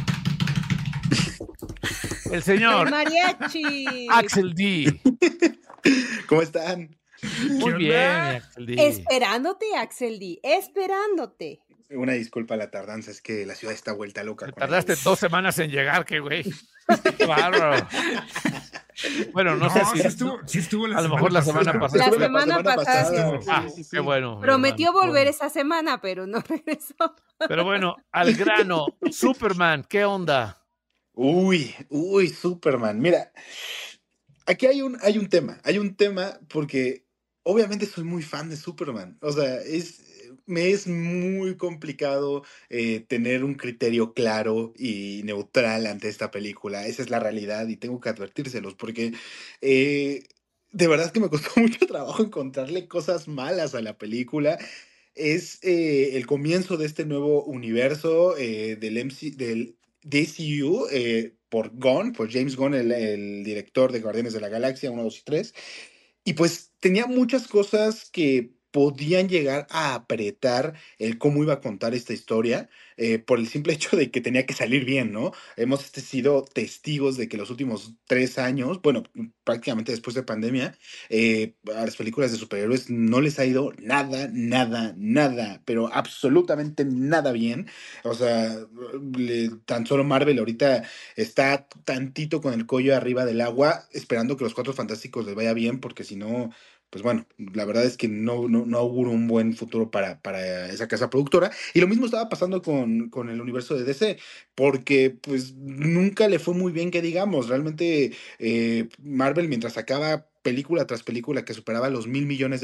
El señor El mariachi. Axel D. ¿Cómo están? Muy bien, Axel D. Esperándote, Axel D. Esperándote. Una disculpa a la tardanza, es que la ciudad está vuelta loca. Te tardaste 2 semanas en llegar, qué güey. Qué bárbaro. Bueno, no sé si sí estuvo a lo mejor la semana pasada. La semana pasada. Sí. Qué bueno. Prometió volver esa semana, pero no regresó. Pero bueno, al grano, Superman, ¿qué onda? Uy, Superman. Mira, aquí hay un tema porque obviamente soy muy fan de Superman. O sea, me es muy complicado tener un criterio claro y neutral ante esta película. Esa es la realidad y tengo que advertírselos porque de verdad que me costó mucho trabajo encontrarle cosas malas a la película. Es el comienzo de este nuevo universo del DCU por James Gunn, el director de Guardianes de la Galaxia 1, 2 y 3. Y pues tenía muchas cosas que podían llegar a apretar el cómo iba a contar esta historia por el simple hecho de que tenía que salir bien, ¿no? Hemos sido testigos de que los últimos 3 años, bueno, prácticamente después de pandemia, a las películas de superhéroes no les ha ido nada, pero absolutamente nada bien. O sea, tan solo Marvel ahorita está tantito con el cuello arriba del agua, esperando que los Cuatro Fantásticos les vaya bien, porque si no, pues bueno, la verdad es que no auguro un buen futuro para esa casa productora. Y lo mismo estaba pasando con el universo de DC, porque pues nunca le fue muy bien, que digamos. Realmente Marvel, mientras sacaba película tras película que superaba los $1,000 millones,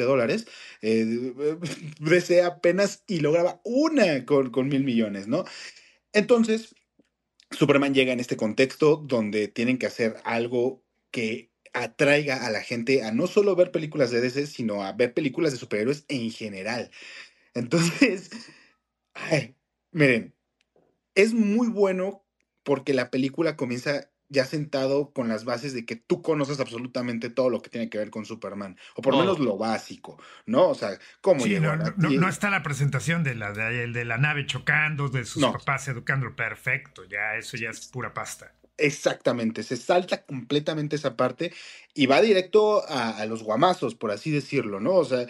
DC apenas y lograba una con 1,000 millones, ¿no? Entonces, Superman llega en este contexto donde tienen que hacer algo que atraiga a la gente a no solo ver películas de DC, sino a ver películas de superhéroes en general. Entonces, miren, es muy bueno porque la película comienza ya sentado con las bases de que tú conoces absolutamente todo lo que tiene que ver con Superman, o por lo menos lo básico, ¿no? O sea, cómo sí, llegó no está la presentación de la nave chocando, de sus papás educándolo, perfecto, eso ya es pura pasta. Exactamente, se salta completamente esa parte y va directo a los guamazos, por así decirlo, ¿no? O sea,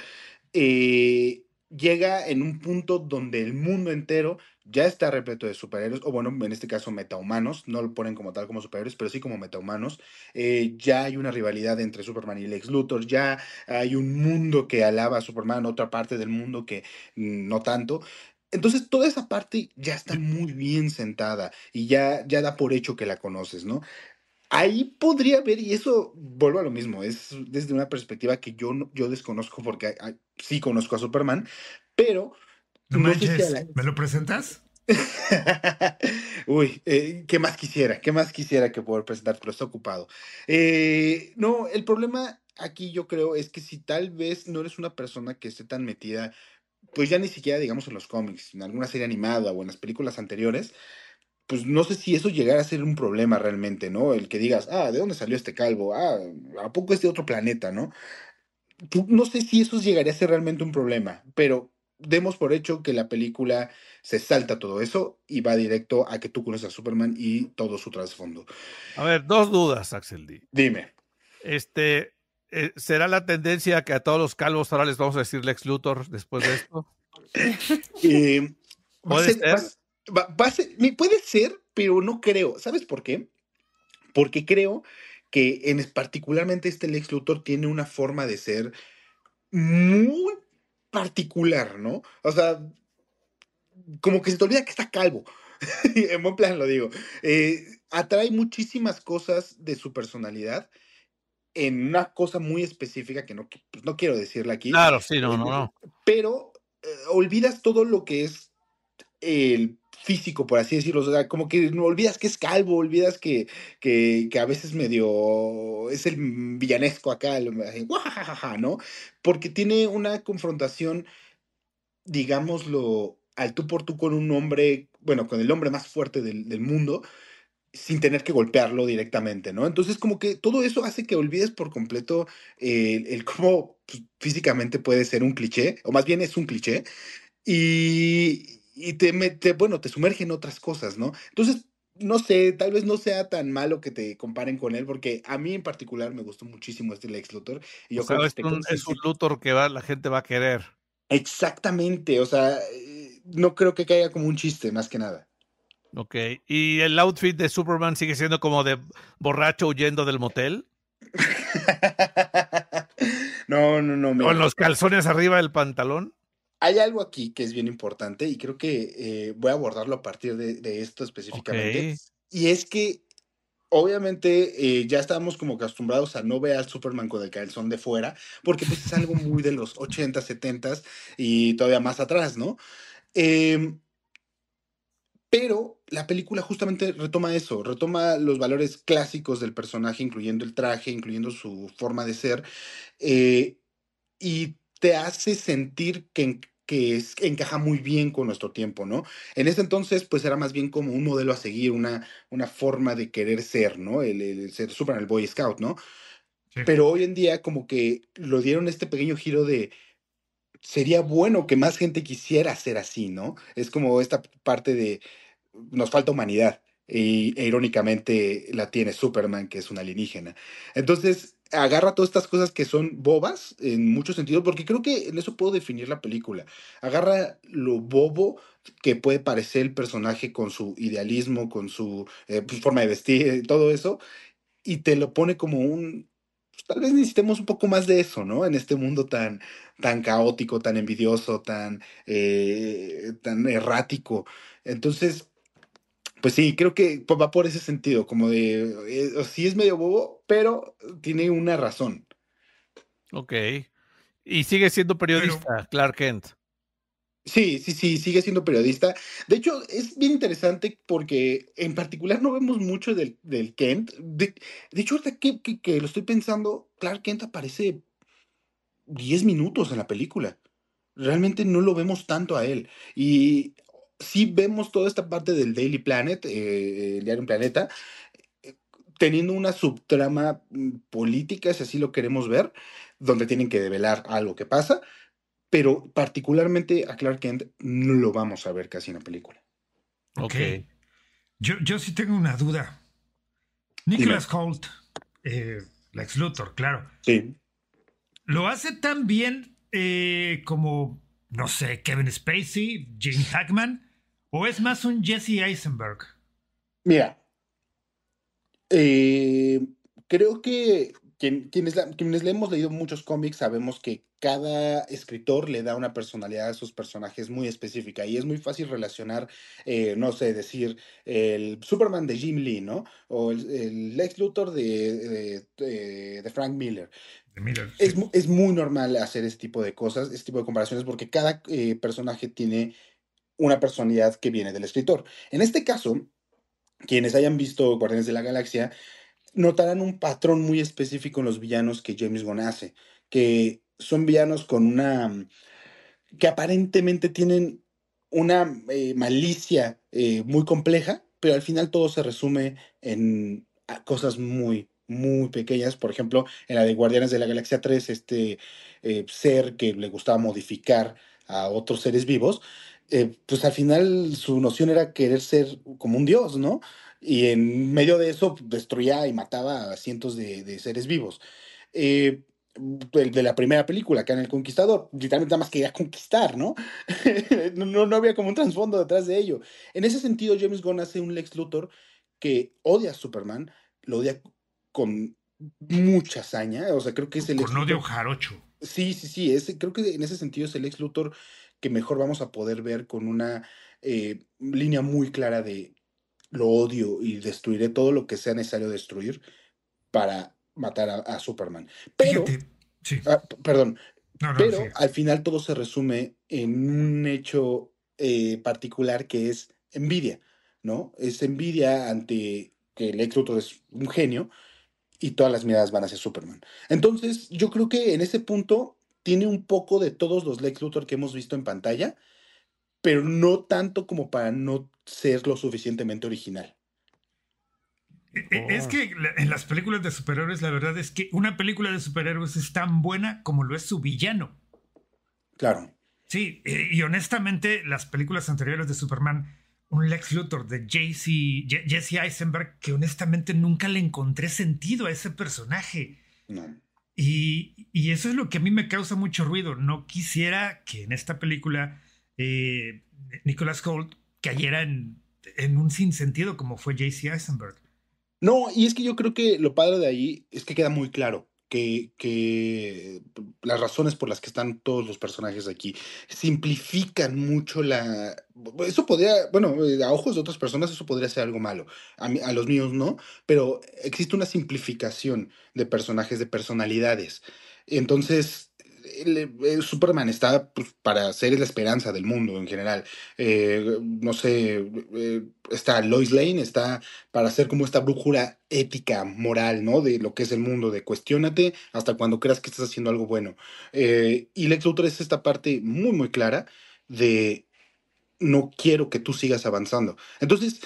llega en un punto donde el mundo entero ya está repleto de superhéroes, o bueno, en este caso metahumanos, no lo ponen como tal como superhéroes, pero sí como metahumanos. Ya hay una rivalidad entre Superman y Lex Luthor, ya hay un mundo que alaba a Superman, otra parte del mundo que no tanto. Entonces, toda esa parte ya está muy bien sentada y ya da por hecho que la conoces, ¿no? Ahí podría haber, y eso vuelvo a lo mismo, es desde una perspectiva que yo desconozco porque sí conozco a Superman, pero no manches, ¿me lo presentas? Uy, ¿qué más quisiera? ¿Qué más quisiera que poder presentar? Pero está ocupado. No, el problema aquí yo creo es que si tal vez no eres una persona que esté tan metida, pues ya ni siquiera digamos en los cómics, en alguna serie animada o en las películas anteriores, pues no sé si eso llegara a ser un problema realmente, ¿no? El que digas, ¿de dónde salió este calvo? ¿A poco es de otro planeta, no? No sé si eso llegaría a ser realmente un problema, pero demos por hecho que la película se salta todo eso y va directo a que tú conoces a Superman y todo su trasfondo. A ver, dos dudas, Axel D. Dime. ¿Será la tendencia que a todos los calvos ahora les vamos a decir Lex Luthor después de esto? Va a ¿Puede ser, ser? puede ser, pero no creo. ¿Sabes por qué? Porque creo que particularmente este Lex Luthor tiene una forma de ser muy particular, ¿no? O sea, como que se te olvida que está calvo. En buen plan lo digo. Atrae muchísimas cosas de su personalidad en una cosa muy específica que no, pues no quiero decirla aquí, Claro, sí, no. pero olvidas todo lo que es el físico, por así decirlo. O sea, como que no olvidas que es calvo, olvidas que a veces medio es el villanesco acá, guajajaja, ¿no? Porque tiene una confrontación, digámoslo, al tú por tú con un hombre, bueno, con el hombre más fuerte del mundo, sin tener que golpearlo directamente, ¿no? Entonces, como que todo eso hace que olvides por completo el cómo pues, físicamente puede ser un cliché, o más bien es un cliché, y bueno, te sumerge en otras cosas, ¿no? Entonces, no sé, tal vez no sea tan malo que te comparen con él, porque a mí en particular me gustó muchísimo este Lex Luthor, y O yo sea, creo que es un Luthor que la gente va a querer. exactamente, o sea, no creo que caiga como un chiste, más que nada. Ok. ¿Y el outfit de Superman sigue siendo como de borracho huyendo del motel? No, ¿Con mira. los calzones arriba del pantalón? Hay algo aquí que es bien importante y creo que voy a abordarlo a partir de esto Ok. específicamente. Y es que obviamente ya estábamos como acostumbrados a no ver al Superman con el calzón de fuera, porque pues es algo muy de los 80, 70 y todavía más atrás, ¿no? Em, pero la película justamente retoma eso, retoma los valores clásicos del personaje, incluyendo el traje, incluyendo su forma de ser, eh, y te hace sentir que encaja muy bien con nuestro tiempo, ¿no? En ese entonces, pues era más bien como un modelo a seguir, una forma de querer ser, ¿no? El ser Superman, el Boy Scout, ¿no? Sí. Pero hoy en día como que lo dieron este pequeño giro de, sería bueno que más gente quisiera ser así, ¿no? Es como esta parte de, nos falta humanidad. Irónicamente la tiene Superman, que es un alienígena. Entonces, agarra todas estas cosas que son bobas en muchos sentidos, porque creo que en eso puedo definir la película. Agarra lo bobo que puede parecer el personaje con su idealismo, con su pues, forma de vestir, todo eso, y te lo pone como pues, tal vez necesitemos un poco más de eso, ¿no? En este mundo tan caótico, tan envidioso, tan errático. Entonces, pues sí, creo que va por ese sentido, como de, sí es medio bobo, pero tiene una razón. Ok. Y sigue siendo Pero, periodista, Clark Kent. Sí, sigue siendo periodista. De hecho, es bien interesante porque en particular no vemos mucho del Kent. De hecho, ahorita que lo estoy pensando, Clark Kent aparece 10 minutos en la película. Realmente no lo vemos tanto a él. Y sí vemos toda esta parte del Daily Planet, el diario Un Planeta, eh, teniendo una subtrama política, si así lo queremos ver, donde tienen que develar algo que pasa, pero particularmente a Clark Kent no lo vamos a ver casi en la película. ok. Ok. Yo sí tengo una duda. Dime. Nicholas Hoult, Lex Luthor, claro. Sí. ¿Lo hace tan bien como, no sé, Kevin Spacey, Gene Hackman? ¿O es más un Jesse Eisenberg? Mira, Eh, creo que quienes le hemos leído muchos cómics sabemos que cada escritor le da una personalidad a sus personajes muy específica y es muy fácil relacionar, no sé, decir el Superman de Jim Lee, ¿no? O el Lex Luthor de Frank Miller. De Miller, sí. Es muy normal hacer este tipo de cosas, este tipo de comparaciones, porque cada personaje tiene una personalidad que viene del escritor. En este caso, quienes hayan visto Guardianes de la Galaxia notarán un patrón muy específico en los villanos que James Gunn hace, que son villanos con que aparentemente tienen una malicia muy compleja, pero al final todo se resume en cosas muy, muy pequeñas. Por ejemplo, en la de Guardianes de la Galaxia 3, este ser que le gustaba modificar a otros seres vivos, pues al final su noción era querer ser como un dios, ¿no? Y en medio de eso destruía y mataba a cientos de seres vivos. Eh, el de la primera película, acá en El Conquistador, literalmente nada más quería conquistar, ¿no? No había como un trasfondo detrás de ello. En ese sentido, James Gunn hace un Lex Luthor que odia a Superman, lo odia con mucha hazaña, o sea, creo que es el Lex Con odio Luthor. jarocho. Sí, creo que en ese sentido es el Lex Luthor que mejor vamos a poder ver con una línea muy clara de lo odio y destruiré todo lo que sea necesario destruir para matar a Superman. Pero, Fíjate, sí. perdón, No, pero sigue. al final todo se resume en un hecho particular que es envidia, ¿no? Es envidia ante que Lex Luthor es un genio y todas las miradas van hacia Superman. Entonces, yo creo que en ese punto tiene un poco de todos los Lex Luthor que hemos visto en pantalla, pero no tanto como para no ser lo suficientemente original. Es que en las películas de superhéroes, la verdad es que una película de superhéroes es tan buena como lo es su villano. Claro. Sí, y honestamente, las películas anteriores de Superman, un Lex Luthor de Jesse Eisenberg, que honestamente nunca le encontré sentido a ese personaje. No. Y eso es lo que a mí me causa mucho ruido. No quisiera que en esta película Nicholas Hoult cayera en un sinsentido como fue Jesse Eisenberg. No, y es que yo creo que lo padre de ahí es que queda muy claro que las razones por las que están todos los personajes aquí simplifican mucho la... Eso podría, bueno, a ojos de otras personas eso podría ser algo malo, a los míos no, pero existe una simplificación de personajes, de personalidades. Entonces, Superman está pues, para ser la esperanza del mundo en general. No sé, está Lois Lane, está para hacer como esta brújula ética, moral, ¿no? De lo que es el mundo, de cuestiónate hasta cuando creas que estás haciendo algo bueno. Y Lex Luthor es esta parte muy, muy clara de no quiero que tú sigas avanzando. Entonces,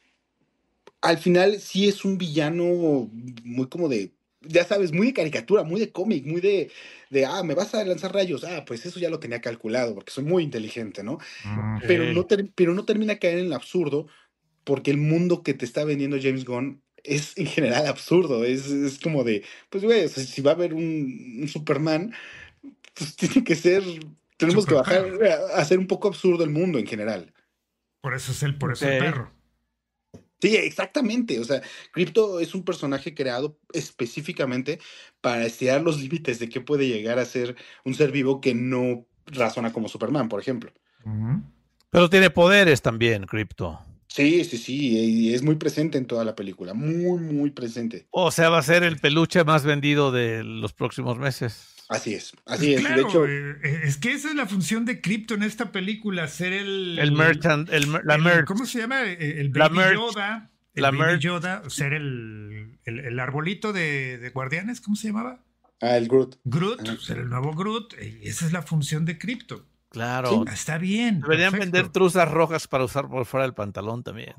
al final sí es un villano muy como de, ya sabes, muy de caricatura, muy de cómic, muy me vas a lanzar rayos. Pues eso ya lo tenía calculado porque soy muy inteligente, ¿no? Pero no termina de caer en el absurdo porque el mundo que te está vendiendo James Gunn es en general absurdo. Es como de, pues güey, o sea, si va a haber un Superman, pues tiene que ser, tenemos que Super bajar perro. a hacer un poco absurdo el mundo en general. Por eso es el perro. Sí, exactamente. O sea, Crypto es un personaje creado específicamente para estirar los límites de qué puede llegar a ser un ser vivo que no razona como Superman, por ejemplo. Pero tiene poderes también, Crypto. Sí, y es muy presente en toda la película, muy, muy presente. O sea, va a ser el peluche más vendido de los próximos meses. Así es. Pues claro, De hecho, es que esa es la función de Crypto en esta película, ser El merchant, la merch. ¿cómo se llama? El La Baby merch. Yoda. El La Baby merch. Yoda, ser el arbolito de Guardianes, ¿cómo se llamaba? el Groot. Groot, Ajá. ser el nuevo Groot. Esa es la función de Crypto. Claro. Sí. Está bien. Deberían perfecto. vender truzas rojas para usar por fuera del pantalón también.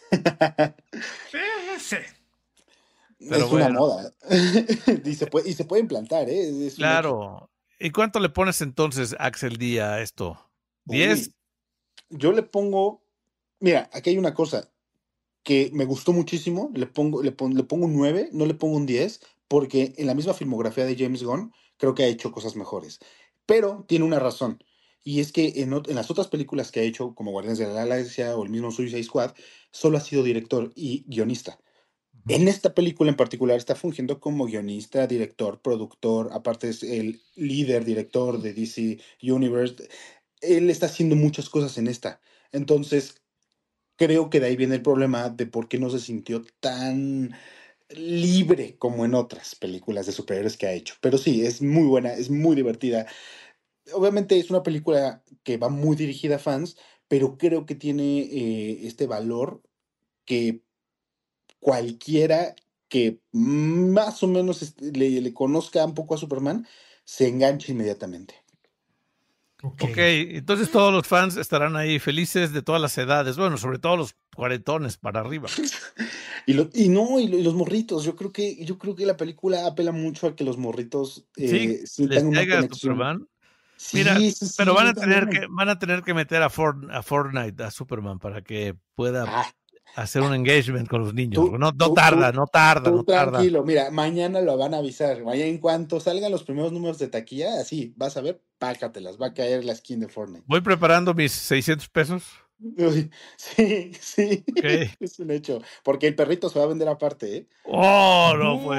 Sí. Pero es una bueno. moda. y se puede implantar, ¿eh? Es un hecho. Claro. ¿Y cuánto le pones entonces, Axel, día a esto? ¿10? Uy, yo le pongo. Mira, aquí hay una cosa que me gustó muchísimo. Le pongo un 9, no le pongo un 10, porque en la misma filmografía de James Gunn creo que ha hecho cosas mejores. Pero tiene una razón. Y es que en las otras películas que ha hecho, como Guardianes de la Galaxia o el mismo Suicide Squad, solo ha sido director y guionista. En esta película en particular está fungiendo como guionista, director, productor, aparte es el líder, director de DC Universe. Él está haciendo muchas cosas en esta. Entonces, creo que de ahí viene el problema de por qué no se sintió tan libre como en otras películas de superhéroes que ha hecho. Pero sí, es muy buena, es muy divertida. Obviamente es una película que va muy dirigida a fans, pero creo que tiene este valor que cualquiera que más o menos le conozca un poco a Superman se engancha inmediatamente. Ok, entonces todos los fans estarán ahí felices de todas las edades, bueno, sobre todo los cuarentones para arriba. Y los morritos, yo creo que la película apela mucho a que los morritos Sí, sientan les una llega conexión. Superman. Sí, Mira, sí, pero yo van a tener que meter a Fortnite, a Superman, para que pueda Ah, hacer un engagement con los niños. tú, No tú, tarda, tú, no tarda, tú no tarda. tranquilo, mira, mañana lo van a avisar. Mañana en cuanto salgan los primeros números de taquilla, así, vas a ver, pácatelas, va a caer la skin de Fortnite. Voy preparando mis 600 pesos. Uy, sí, Ok. es un hecho. Porque el perrito se va a vender aparte, ¿eh? Oh, no, pues.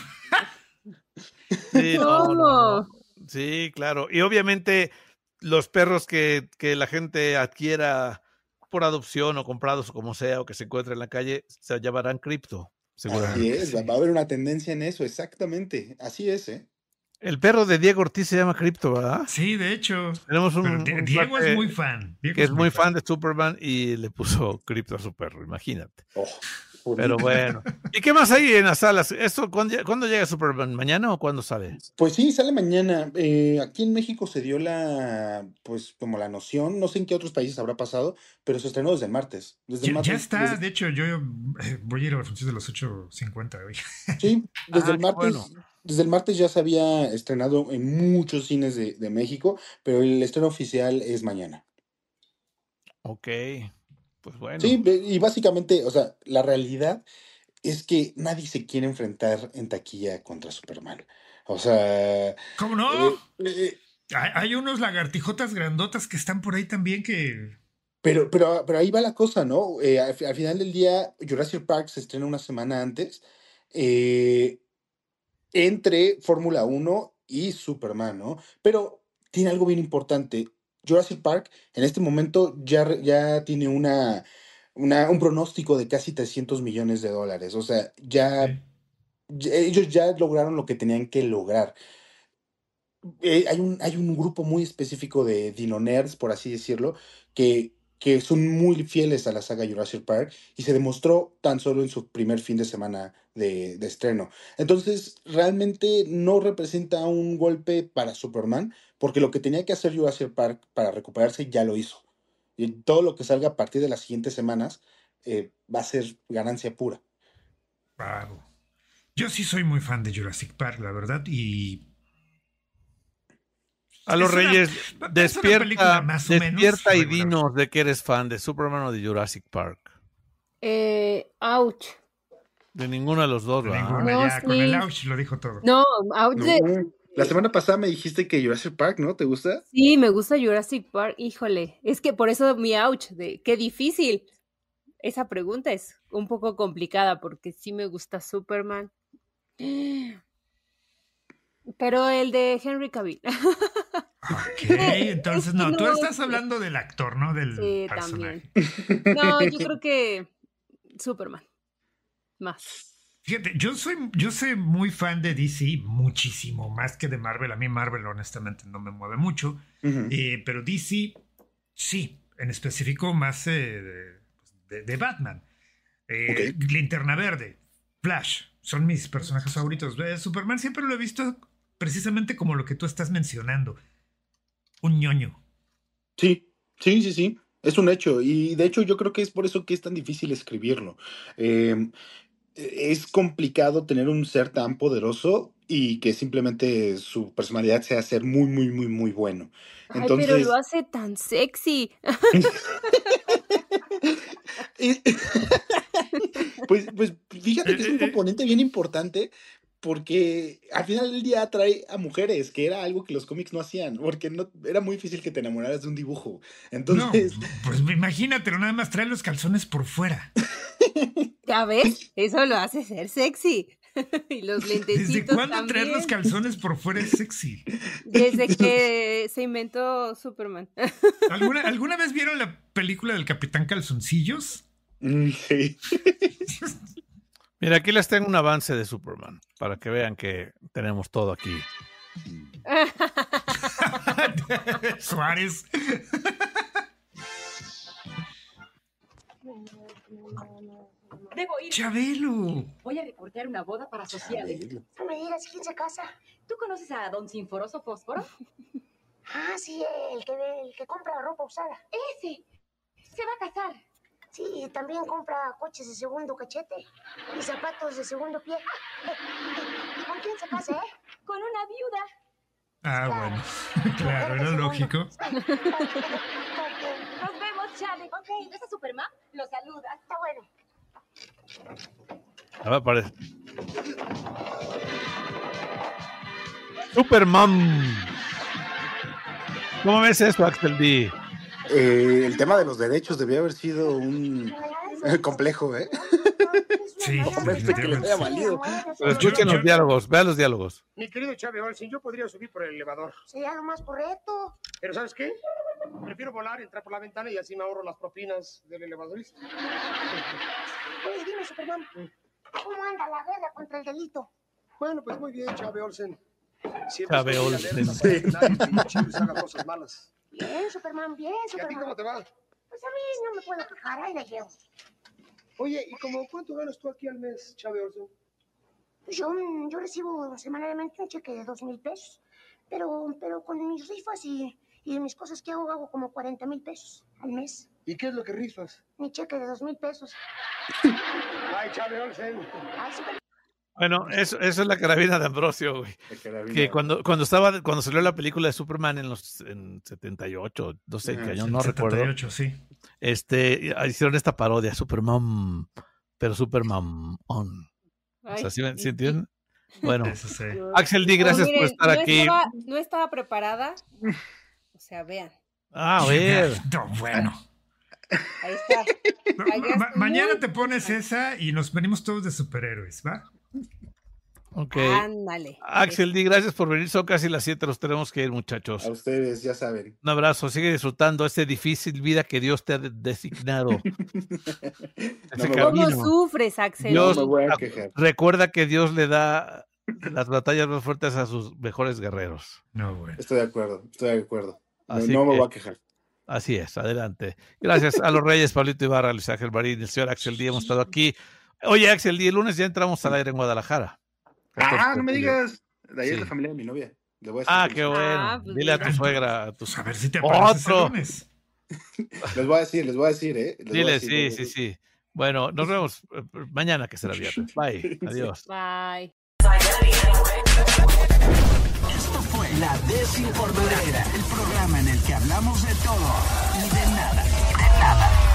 Sí, no. ¿Cómo? Sí, claro. Y obviamente los perros que la gente adquiera por adopción o comprados o como sea, o que se encuentre en la calle, se llamarán cripto, Así seguramente. es, va a haber una tendencia en eso, exactamente. Así es, ¿eh? El perro de Diego Ortiz se llama Cripto, ¿verdad? Sí, de hecho. Tenemos Pero un Diego es cuate muy fan. Diego que es muy fan de Superman y le puso Cripto a su perro, imagínate. Oh, Pero bueno. ¿Y qué más hay en las salas? ¿Esto cuándo llega Superman? ¿Mañana o cuándo sale? Pues sí, sale mañana. Aquí en México se dio pues como la noción, no sé en qué otros países habrá pasado, pero se estrenó desde el martes. Desde el Ya martes, está, de hecho, yo voy a ir a la función de los 8:50 hoy. sí, desde el Qué martes. bueno. Desde el martes ya se había estrenado en muchos cines de México, pero el estreno oficial es mañana. Ok, pues bueno. Sí, y básicamente, o sea, la realidad es que nadie se quiere enfrentar en taquilla contra Superman. O sea, ¿Cómo no? eh, Hay unos lagartijotas grandotas que están por ahí también que... pero ahí va la cosa, ¿no? Al final del día, Jurassic Park se estrena una semana antes entre Fórmula 1 y Superman, ¿no? Pero tiene algo bien importante. Jurassic Park en este momento ya tiene un pronóstico de casi $300 millones. O sea, ellos ya lograron lo que tenían que lograr. Hay un grupo muy específico de Dino Nerds, por así decirlo, que son muy fieles a la saga Jurassic Park y se demostró tan solo en su primer fin de semana de estreno. Entonces, realmente no representa un golpe para Superman, porque lo que tenía que hacer Jurassic Park para recuperarse ya lo hizo. Y todo lo que salga a partir de las siguientes semanas va a ser ganancia pura. Wow. Yo sí soy muy fan de Jurassic Park, la verdad, y... A los Reyes, despierta y regular. dinos de que eres fan de Superman o de Jurassic Park. Ouch. De ninguno de los dos, ¿verdad? Ninguna, No, ya, sí. con el ouch lo dijo todo. No, ouch. No, la semana pasada me dijiste que Jurassic Park, ¿no? ¿Te gusta? Sí, me gusta Jurassic Park. Híjole, es que por eso mi ouch, de qué difícil. Esa pregunta es un poco complicada porque sí me gusta Superman. Pero el de Henry Cavill. Ok, entonces no, tú estás hablando del actor, no del personaje. También. No, yo creo que Superman. Más. Fíjate, yo soy muy fan de DC, muchísimo más que de Marvel. A mí Marvel honestamente no me mueve mucho, pero DC sí, en específico más de Batman. Linterna Verde, Flash, son mis personajes favoritos. Superman siempre lo he visto precisamente como lo que tú estás mencionando, un ñoño. Sí, es un hecho. Y de hecho yo creo que es por eso que es tan difícil escribirlo. Es complicado tener un ser tan poderoso y que simplemente su personalidad sea ser muy, muy, muy, muy bueno. Ay, pero lo hace tan sexy. Pues fíjate que es un componente bien importante porque al final del día atrae a mujeres, que era algo que los cómics no hacían, porque no, era muy difícil que te enamoraras de un dibujo. Entonces, no, pues imagínatelo, nada más trae los calzones por fuera. ¿Ya ves? Eso lo hace ser sexy. Y los lentecitos. ¿Desde cuándo también. traer los calzones por fuera es sexy? Desde que se inventó Superman. ¿Alguna vez vieron la película del Capitán Calzoncillos? Sí. Mira, aquí les tengo un avance de Superman, para que vean que tenemos todo aquí. Suárez. Debo ir. ¡Chabelo! Voy a reportear una boda para sociales. No me digas quién se casa. ¿Tú conoces a don Sinforoso Fósforo? Ah, sí, el que compra ropa usada. Ese. Se va a casar. Sí, también compra coches de segundo cachete y zapatos de segundo pie. ¿Y con quién se casa, Con una viuda. Ah, bueno. Claro, era lógico. Nos vemos, Chale. Ok. Si ves a Superman, lo saludas. Está bueno. A ver, parece. Superman. ¿Cómo ves eso, Axel D? El tema de los derechos debió haber sido un complejo, ¿eh? Sí, Que le haya valido. Pero escuchen los diálogos, vean los diálogos. Mi querido Chávez Olsen, yo podría subir por el elevador. Sería lo más correcto. Pero ¿sabes qué? Prefiero volar, entrar por la ventana y así me ahorro las propinas del elevadorista. Oye, dime, Superman, ¿cómo anda la guerra contra el delito? Bueno, pues muy bien, Chávez Olsen. Chávez Olsen. Nadie que haga cosas malas. Bien, Superman, bien, ¿Y a ti Superman. cómo te va? Pues a mí no me puedo quejar, ahí la llevo. Oye, ¿y como cuánto ganas tú aquí al mes, Chávez Olsen? Pues yo recibo semanalmente un cheque de 2,000 pesos. Pero con mis rifas y mis cosas que hago como 40,000 pesos al mes. ¿Y qué es lo que rifas? Mi cheque de 2,000 pesos. Ay, Chávez Olsen. Ay, Superman. Bueno, eso es la carabina de Ambrosio, güey. Que cuando salió la película de Superman en 78, no sé qué año, no 78, recuerdo. sí. Hicieron esta parodia, Superman, pero Superman on. O sea, ¿sí entienden? Bueno, Eso sí. Axel D, gracias Miren, por estar aquí. No estaba preparada. O sea, vean. A ver. No, bueno. Ahí está. Mañana te pones esa y nos venimos todos de superhéroes, ¿va? Ok. Ándale. Axel D, gracias por venir. Son casi las 7, nos tenemos que ir, muchachos. A ustedes, ya saben. Un abrazo. Sigue disfrutando esta difícil vida que Dios te ha designado. ¿Cómo sufres, Axel? Dios, no me voy a quejar. Recuerda que Dios le da las batallas más fuertes a sus mejores guerreros. No, bueno. Estoy de acuerdo. Así No me que- voy a quejar. Así es, adelante. Gracias a los Reyes, Pablito Ibarra, Luis Ángel Marín, el señor Axel D. Hemos estado aquí. Oye, Axel D, el lunes ya entramos al aire en Guadalajara. No me digas. De ahí es Sí. la familia de mi novia. Le voy a decir Qué bueno. pues Dile a mira. tu suegra, a tu Pues a ver si te apareces el ¡Otro! lunes. Les voy a decir, Les voy Dile, a decir. sí. Bueno, nos vemos mañana, que será viernes. Bye, adiós. Bye. Esto fue La Desinformadera, el programa en el que hablamos de todo y de nada.